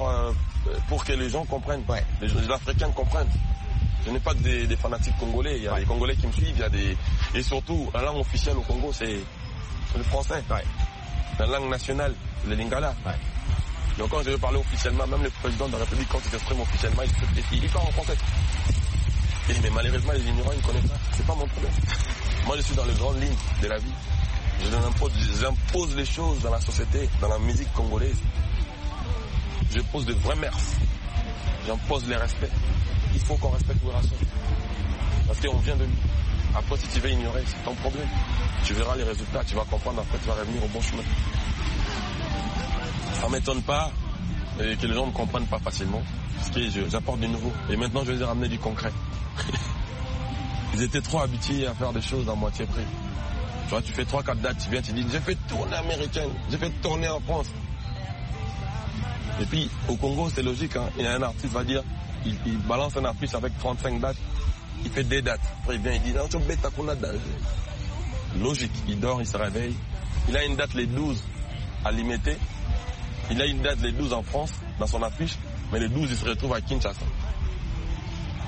Pour que les gens comprennent. Les Africains comprennent. Je n'ai pas que des fanatiques congolais. Il y a des Congolais qui me suivent. Et surtout, la langue officielle au Congo, c'est le français. La langue nationale, le lingala. Donc quand je veux parler officiellement, même le président de la République, quand il s'exprime officiellement, il parle en français. Mais malheureusement, les ignorants, ils ne connaissent pas. C'est pas mon problème. Moi, je suis dans les grandes lignes de la vie. J'impose les choses dans la société, dans la musique congolaise. Je pose de vraies mœurs. J'impose les respects. Il faut qu'on respecte les relations. Parce qu'on vient de lui. Après, si tu veux ignorer, c'est ton problème. Tu verras les résultats, tu vas comprendre, après tu vas revenir au bon chemin. Ça ne m'étonne pas que les gens ne comprennent pas facilement. Parce que j'apporte du nouveau. Et maintenant, je vais les ramener du concret. Ils étaient trop habitués à faire des choses à moitié prix. Tu vois, tu fais 3-4 dates, tu viens, tu dis, j'ai fait tourner américaine, j'ai fait tourner en France. Et puis, au Congo, c'est logique, hein. Il y a un artiste, va dire, il balance un artiste avec 35 dates, il fait des dates. Après, il vient, il dit, non, tu es bête, qu'on a danger. Logique, il dort, il se réveille. Il a une date les 12 à Limité. Il a une date les 12 en France, dans son affiche, mais les 12, il se retrouve à Kinshasa.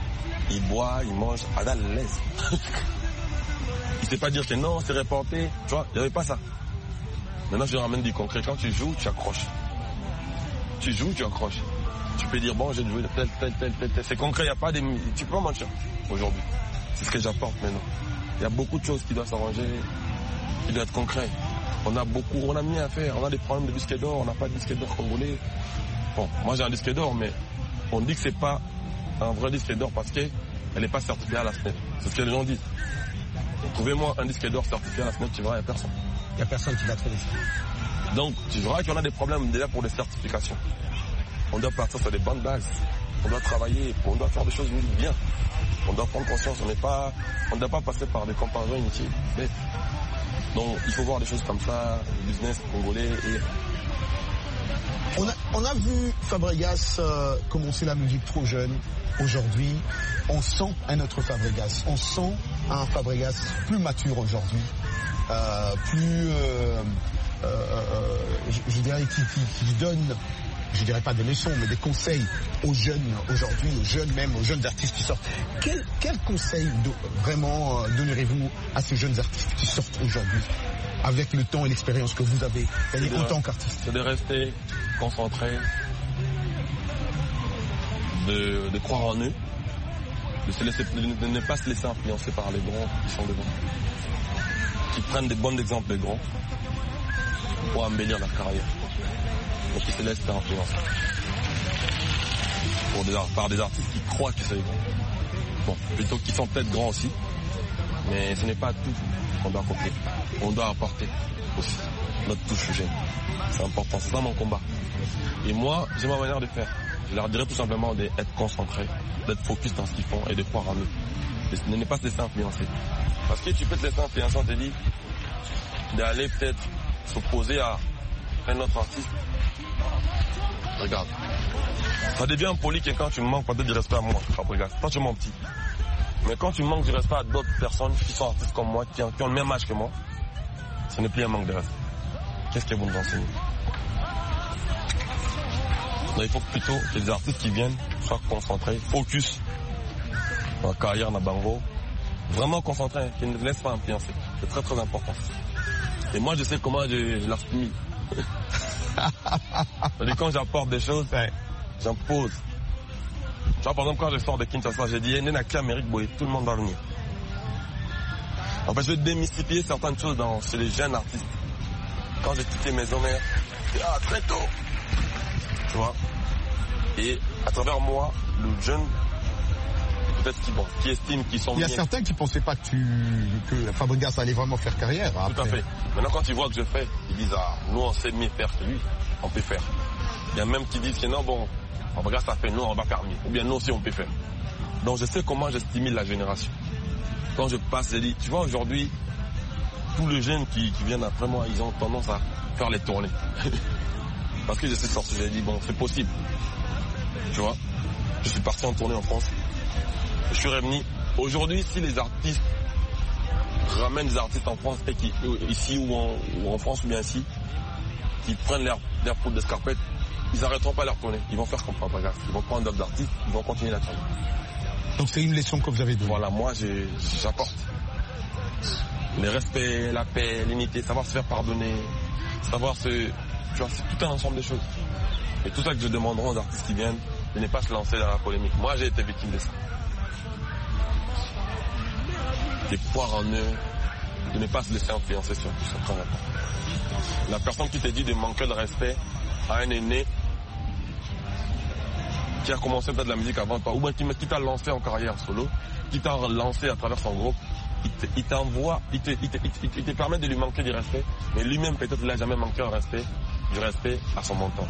il boit, il mange, à l'aise. Il sait pas dire que non, c'est reporté. Tu vois, il n'y avait pas ça. Maintenant, je ramène du concret. Quand tu joues, tu accroches. Tu joues, tu accroches. Tu peux dire, bon, j'ai joué tel. C'est concret, il n'y a pas des... Tu peux pas mentir aujourd'hui. C'est ce que j'apporte maintenant. Il y a beaucoup de choses qui doivent s'arranger, qui doivent être concret. On a mis à faire. On a des problèmes de disque d'or, on n'a pas de disque d'or congolais. Bon, moi j'ai un disque d'or, mais on dit que c'est pas un vrai disque d'or parce qu'elle n'est pas certifiée à la SNED. C'est ce que les gens disent. Trouvez-moi un disque d'or certifié à la SNED, tu verras, il n'y a personne. Il n'y a personne qui va trouver ça. Donc, tu verras qu'on a des problèmes déjà pour les certifications. On doit partir sur des bonnes bases. On doit travailler, on doit faire des choses bien. On doit prendre conscience, on ne doit pas passer par des comparaisons inutiles. Donc, il faut voir des choses comme ça, le business congolais et... On a vu Fabregas commencer la musique trop jeune. Aujourd'hui, on sent un autre Fabregas. On sent un Fabregas plus mature aujourd'hui. Je dirais qui donne, je dirais pas des leçons, mais des conseils aux jeunes aujourd'hui, aux jeunes artistes qui sortent. Quel conseil vraiment donnerez-vous à ces jeunes artistes qui sortent aujourd'hui avec le temps et l'expérience que vous avez en tant qu'artiste? C'est de rester concentré, de croire en eux, de ne pas se laisser influencer par les grands qui sont devant, qui prennent des bons exemples des grands pour embellir leur carrière. Donc ils se laissent influencer par des artistes qui croient qu'ils sont grands. Bon, plutôt qu'ils sont peut-être grands aussi, mais ce n'est pas tout qu'on doit copier. On doit apporter aussi notre touche jeune. C'est important, c'est ça mon combat. Et moi, j'ai ma manière de faire. Je leur dirais tout simplement d'être concentré, d'être focus dans ce qu'ils font et de croire en eux. De ne pas se laisser influencer. Parce que tu peux te laisser influencer, on te dit, d'aller peut-être s'opposer à un autre artiste. Regarde. Ça devient impoli que quand tu manques peut-être du respect à moi, regarde, toi tu es mon petit. Mais quand tu manques du respect à d'autres personnes qui sont artistes comme moi, qui ont le même âge que moi, ce n'est plus un manque de respect. Qu'est-ce que vous nous enseignez? Donc, il faut plutôt que les artistes qui viennent soient concentrés, focus dans la carrière Nabango, vraiment concentrés, qu'ils ne se laissent pas influencer. C'est très très important. Et moi je sais comment je leur stimule. Quand j'apporte des choses, j'impose. Tu vois, par exemple, quand je sors de Kinshasa, j'ai dit, Nenaki Amérique Boy, tout le monde va venir. En fait, je vais démystifier certaines choses chez les jeunes artistes. Quand j'ai quitté mes homères, très tôt. Tu vois. Et à travers moi, le jeune, peut-être qui estime qu'ils sont... Il y a certains qui ne pensaient pas que Fabregas allait vraiment faire carrière. Tout à fait. Maintenant, quand ils voient que je fais, ils disent, nous, on sait mieux faire que lui, on peut faire. Il y a même qui disent que non, bon, Fabregas ça fait, nous, on va faire mieux. Ou bien nous aussi, on peut faire. Donc, je sais comment je stimule la génération. Quand je passe, je dis, tu vois, aujourd'hui, tous les jeunes qui viennent après moi, ils ont tendance à faire les tournées. Parce que je suis sorti, j'ai dit, bon, c'est possible. Tu vois, je suis parti en tournée en France. Je suis revenu. Aujourd'hui, si les artistes ramènent des artistes en France, et ici ou en France ou bien ici, qui prennent leur poudre d'escarpette, ils n'arrêteront pas leur tournée. Ils vont faire comme Fabregas. Ils vont prendre d'autres artistes, ils vont continuer la tournée. Donc c'est une leçon que vous avez donnée. Voilà, moi j'apporte. Le respect, la paix, l'unité, savoir se faire pardonner, savoir tu vois, c'est tout un ensemble de choses. Et tout ça que je demanderai aux artistes qui viennent, de ne pas se lancer dans la polémique. Moi j'ai été victime de ça. De croire en eux, de ne pas se laisser influencer sur tout ça. Très important. La personne qui te dit de manquer de respect à un aîné qui a commencé peut-être la musique avant toi, ou bien qui t'a lancé en carrière solo, qui t'a lancé à travers son groupe, il t'envoie, il te permet de lui manquer du respect, mais lui-même peut-être il n'a jamais manqué du respect à son montant.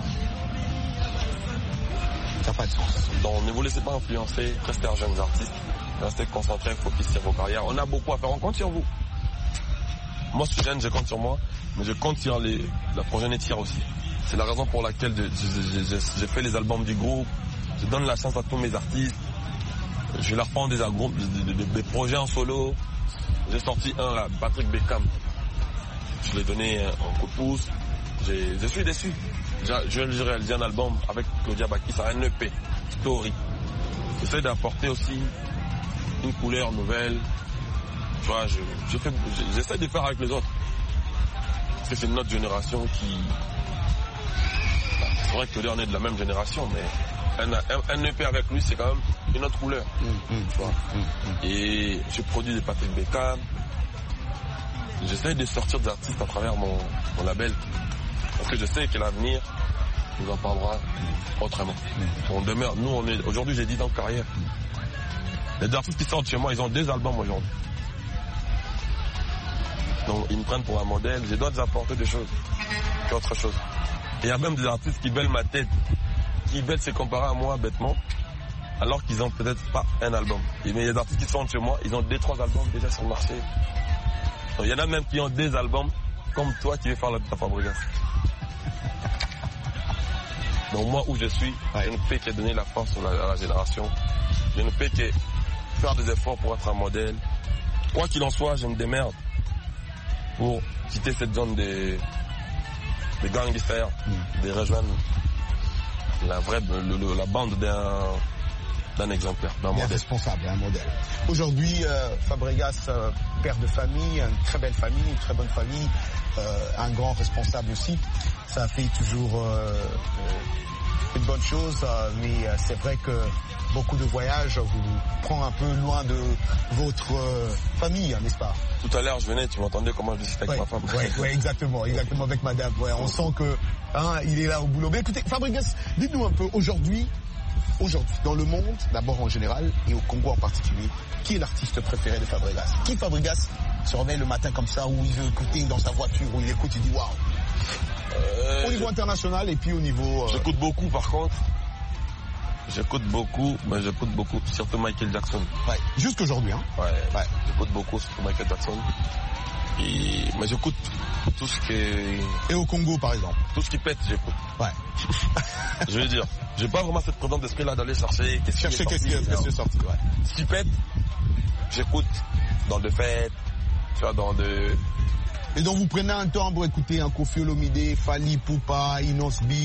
Ça n'a pas de sens. Donc ne vous laissez pas influencer, restez un jeune artiste, restez concentrés, focus sur vos carrières. On a beaucoup à faire, on compte sur vous. Moi je suis jeune, je compte sur moi, mais je compte sur la prochaine tiers aussi. C'est la raison pour laquelle j'ai fait les albums du groupe, je donne la chance à tous mes artistes, je leur prends des projets en solo. J'ai sorti un là, Patrick Beckham, je l'ai donné un coup de pouce, je suis déçu. J'ai réalisé un album avec Claudia Bakis, un EP, Story. j'essaie d'apporter aussi une couleur nouvelle. Tu vois, j'essaie de faire avec les autres. Parce que c'est notre génération qui... C'est vrai que on est de la même génération, mais un EP avec lui, c'est quand même une autre couleur. Tu vois. Et je produis des Patrick Beckham. J'essaie de sortir des artistes à travers mon label. Parce que je sais que l'avenir nous en parlera autrement. On demeure, aujourd'hui j'ai 10 ans de carrière. Les artistes qui sortent chez moi, ils ont 2 albums aujourd'hui. Donc ils me prennent pour un modèle, je dois apporter des choses qu'autre chose. Et il y a même des artistes qui veulent ma tête, qui veulent se comparer à moi bêtement, alors qu'ils ont peut-être pas un album. Mais il y a des artistes qui sortent chez moi, ils ont 2-3 albums déjà sur le marché. Donc, il y en a même qui ont 2 albums, comme toi qui veux faire la Fabregas. Donc moi où je suis, je ne fais que donner la force à la génération. Je ne fais que faire des efforts pour être un modèle. Quoi qu'il en soit, je me démerde pour quitter cette zone des gangsters, de rejoindre la bande d'un exemplaire, d'un modèle. Responsable, un modèle. Aujourd'hui, Fabregas, père de famille, une très belle famille, une très bonne famille, un grand responsable aussi. Ça fait toujours une bonne chose, mais c'est vrai que beaucoup de voyages vous prend un peu loin de votre famille, n'est-ce pas? Tout à l'heure, je venais, tu m'entendais comment je discutais avec ma femme. Oui, exactement, avec madame. Ouais, on sent que il est là au boulot. Mais écoutez, Fabregas, dites-nous un peu, aujourd'hui, dans le monde, d'abord en général, et au Congo en particulier, qui est l'artiste préféré de Fabregas? Qui Fabregas se réveille le matin comme ça, où il veut écouter dans sa voiture, où il écoute, il dit waouh. Au niveau international et puis au niveau... J'écoute beaucoup par contre. J'écoute beaucoup, surtout Michael Jackson. Ouais, jusqu'aujourd'hui, hein. Ouais. J'écoute beaucoup, surtout Michael Jackson. Mais j'écoute tout ce qui... Et au Congo, par exemple? Tout ce qui pète, j'écoute. Ouais. Je veux dire, j'ai pas vraiment cette présence d'esprit-là d'aller chercher qu'est-ce qui est sorti. Ouais. Ce qui pète, j'écoute dans de fêtes, tu vois, dans de... Et donc vous prenez un temps pour écouter un Koffi Olomide, Fally Ipupa, Inos B,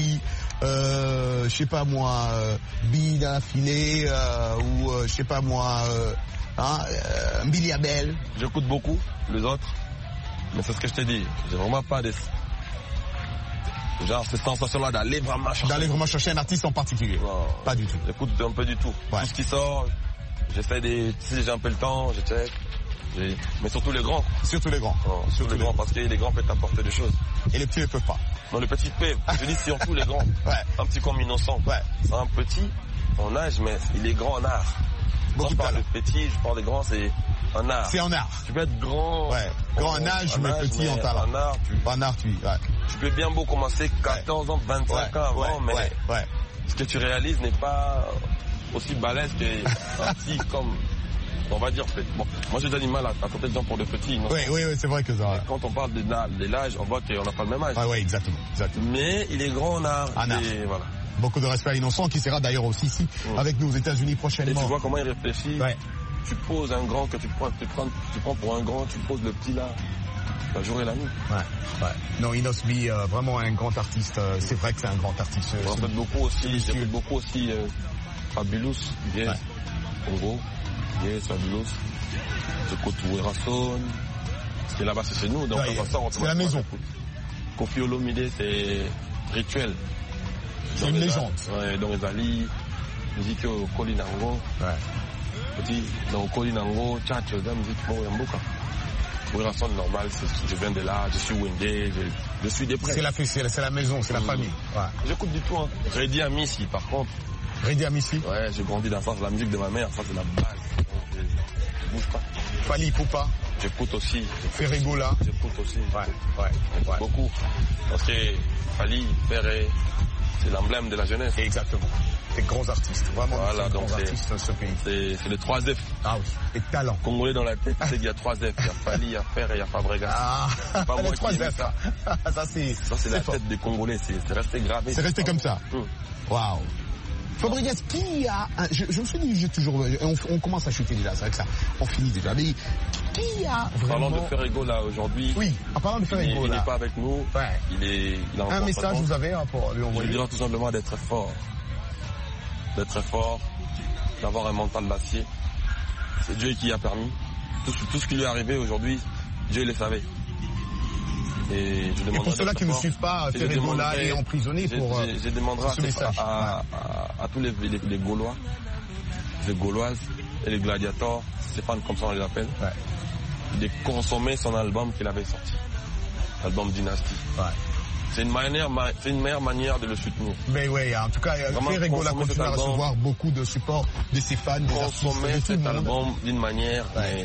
je sais pas moi, B dans la filet, ou je sais pas moi, Billy Abel. J'écoute beaucoup les autres, mais c'est ce que je t'ai dit. J'ai vraiment pas de... Genre cette sensation-là d'aller vraiment chercher un artiste en particulier. Non, pas du tout. J'écoute un peu du tout. Ouais. Tout ce qui sort, j'essaie de... Si j'ai un peu le temps, je check. Mais surtout les grands. Surtout les grands. Non, surtout les grands, parce que les grands peuvent t'apporter des choses. Et les petits ne peuvent pas. Non, les petits peuvent. Je dis surtout les grands. Ouais. Un petit comme innocent. Ouais. C'est un petit en âge, mais il est grand en art. Quand je parle de petit, je parle de grand, c'est en art. C'est en art. Tu peux être grand. Ouais. Grand en âge, mais petit en talent. En art, tu peux bien beau commencer 14 ans, 25 ans avant, mais ce que tu réalises n'est pas aussi balèze qu'un petit comme... On va dire, bon, moi j'ai du mal à compter de gens pour des petits. Oui, c'est vrai que ça. Quand on parle de l'âge, on voit qu'on n'a pas le même âge. Oui, exactement. Mais il est grand en art. Et voilà. Beaucoup de respect à Innocent qui sera d'ailleurs aussi ici avec nous aux États-Unis prochainement. Et tu vois comment il réfléchit. Ouais. Tu poses un grand que tu prends pour un grand, tu poses le petit là. La jour et la nuit. Ouais. Non, Inos B, vraiment un grand artiste. C'est vrai que c'est un grand artiste. J'écoute beaucoup aussi Fabulous, Yes, Congo. Yes, Fabulous. J'écoute Werason. Parce que là-bas, c'est chez nous. Donc, c'est la maison. Koffi Olomide, c'est rituel. C'est une légende. Ouais, donc Ezali, musique au Kolinango. Ouais. Petit, donc Kolinango, Tchatch, la musique, Mboka. Werason, normal, je viens de là, je suis Wende, je suis des prêts. C'est la maison, c'est la famille. Ouais. J'écoute du tout, hein. Redi Amissi, par contre. Redi Amissi? Ouais, j'ai grandi dans ça, c'est la musique de ma mère, ça c'est la base. Je bouge pas. Fally Ipupa? J'écoute aussi. Ferregola? J'écoute aussi. Ouais. Beaucoup. Parce que Fally, Ferré, c'est l'emblème de la jeunesse. Exactement. Des grands artistes. Vraiment des grands artistes dans ce pays. C'est les 3 F. Ah oui. Et talent. Congolais dans la tête, tu sais qu'il y a 3 F. Il y a Fally, il y a Ferré, il y a Fabregas. Ah, pas les 3 F. Ça c'est la tête des Congolais. C'est resté gravé. C'est resté comme ça. Waouh. Fabregas, qui a... Je me suis dit, j'ai toujours... On commence à chuter déjà, c'est vrai que ça... On finit déjà. Mais qui a vraiment... Parlant de Ferrego, là, aujourd'hui... Oui, en parlant de Ferrego, il n'est pas avec nous. Ouais. Il a un message, vous avez pour lui envoyer? Je lui dirais tout simplement d'être fort. D'être fort. d'avoir un mental d'acier. C'est Dieu qui a permis. Tout ce qui lui est arrivé aujourd'hui, Dieu le savait. Et pour ceux-là qui ne suivent pas, Ferregola est emprisonné pour je demanderai ce message. À tous les Gaulois, les Gauloises et les gladiators, Stéphane comme ça on les appelle, de consommer son album qu'il avait sorti, l'album Dynasty. Ouais. C'est une meilleure manière de le soutenir. Mais oui, en tout cas, Ferregola continue à recevoir beaucoup de support de ses fans, des artistes, consommer cet album d'une manière,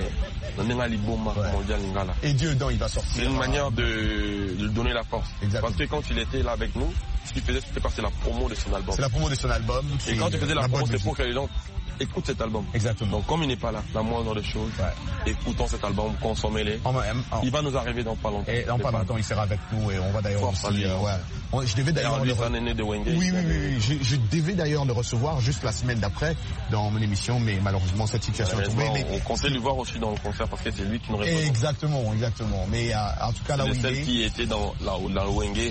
et Dieu dedans il va sortir. C'est une manière de lui donner la force. Exactement. Parce que quand il était là avec nous, ce qu'il faisait c'était passer la promo de son album. C'est la promo de son album. Et quand il faisait la promo, c'est pour que les gens écoute cet album. Exactement. Donc comme il n'est pas là, la moindre des choses, écoutons cet album, consommez-les. Il va nous arriver dans pas longtemps. Et dans pas longtemps, il sera avec nous et on va d'ailleurs aussi. Je devais d'ailleurs je devais d'ailleurs le recevoir juste la semaine d'après dans mon émission, mais malheureusement cette situation est tombée. On comptait le voir aussi dans le concert parce que c'est lui qui nous répond. Exactement. Mais en tout cas là où il est. Celle qui était dans la Wenge.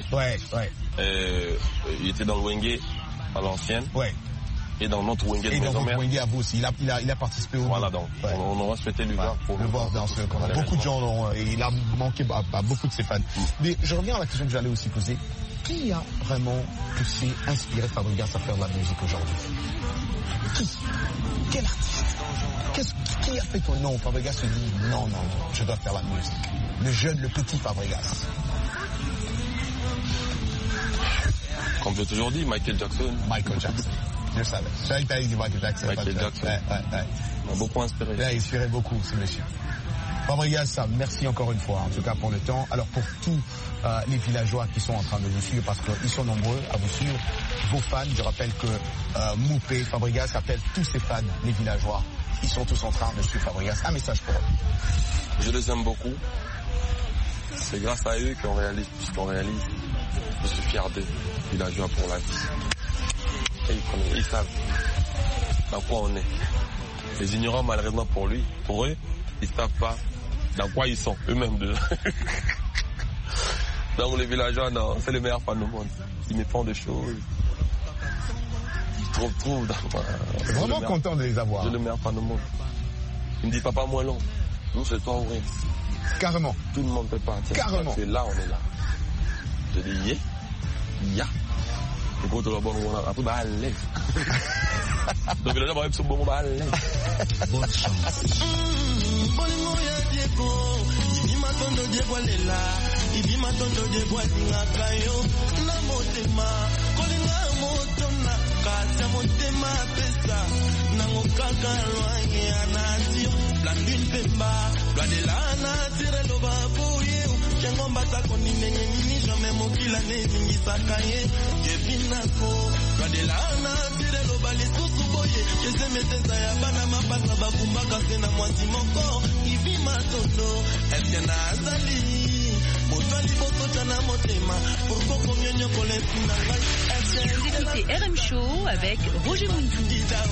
Il était dans le Wenge à l'ancienne. Ouais. Et dans notre Wenge de Maison Mère. Wenge à vous aussi. Il a participé au. Voilà donc. On aura souhaité lui voir pour le voir dans ce concert. Beaucoup de gens l'ont. Et il a manqué à beaucoup de ses fans. Mais je reviens à la question que j'allais aussi poser. Qui a vraiment poussé, inspiré Fabregas à faire de la musique aujourd'hui? Qui? Quel artiste? Qui a fait ton nom? Fabregas se dit non, je dois faire la musique. Le jeune, le petit Fabregas. Comme j'ai toujours dit, Michael Jackson. Je savais. Je savais que tu allais dire Michael Jackson. Il m'a beaucoup inspiré. Il a inspiré beaucoup, ce monsieur. Fabregas, merci encore une fois, en tout cas pour le temps. Alors pour tous les villageois qui sont en train de vous suivre, parce qu'ils sont nombreux à vous suivre, vos fans, je rappelle que Moupé, Fabregas appelle tous ses fans, les villageois, ils sont tous en train de suivre Fabregas. Un message pour eux. Je les aime beaucoup. C'est grâce à eux qu'on réalise tout ce qu'on réalise. Je suis fier d'eux, villageois pour la vie. Et ils savent dans quoi on est. Les ignorants, malheureusement pour eux, ils ne savent pas dans quoi ils sont, eux-mêmes dedans. Donc les villageois, non, c'est les meilleurs fans du monde. Ils me font des choses. Ils trouvent dans moi. Je suis vraiment content de les avoir. C'est le meilleur fan du monde. Il me dit, papa, moins long. Nous, c'est toi, Auré. Carrément. Tout le monde peut partir. Carrément. C'est là, on est là. Je dis, yeah. Et pour tout le monde, on a un peu à l'aise. Donc, il a même ce bon à l'aise. Bonne chance. Écoutez RM Show avec Roger Montou.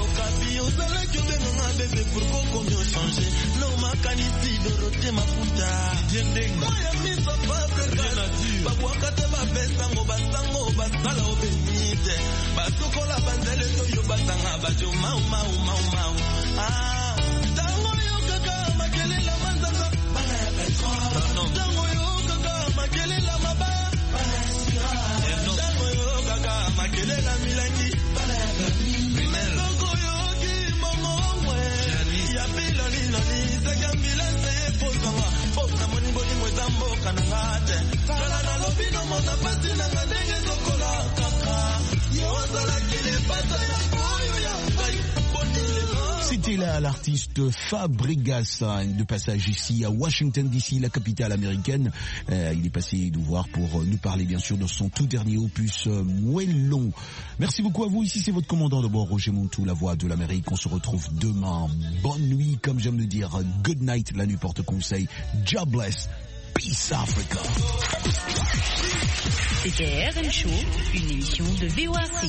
C'était là l'artiste Fabregas, de passage ici à Washington DC, la capitale américaine. Il est passé nous voir pour nous parler bien sûr de son tout dernier opus Moellon. Merci beaucoup à vous. Ici c'est votre commandant de bord Roger Montou, la voix de l'Amérique. On se retrouve demain. Bonne nuit, comme j'aime le dire. Good night, la nuit porte conseil. God bless. Peace Africa. C'était RM Show, une émission de VOA Afrique.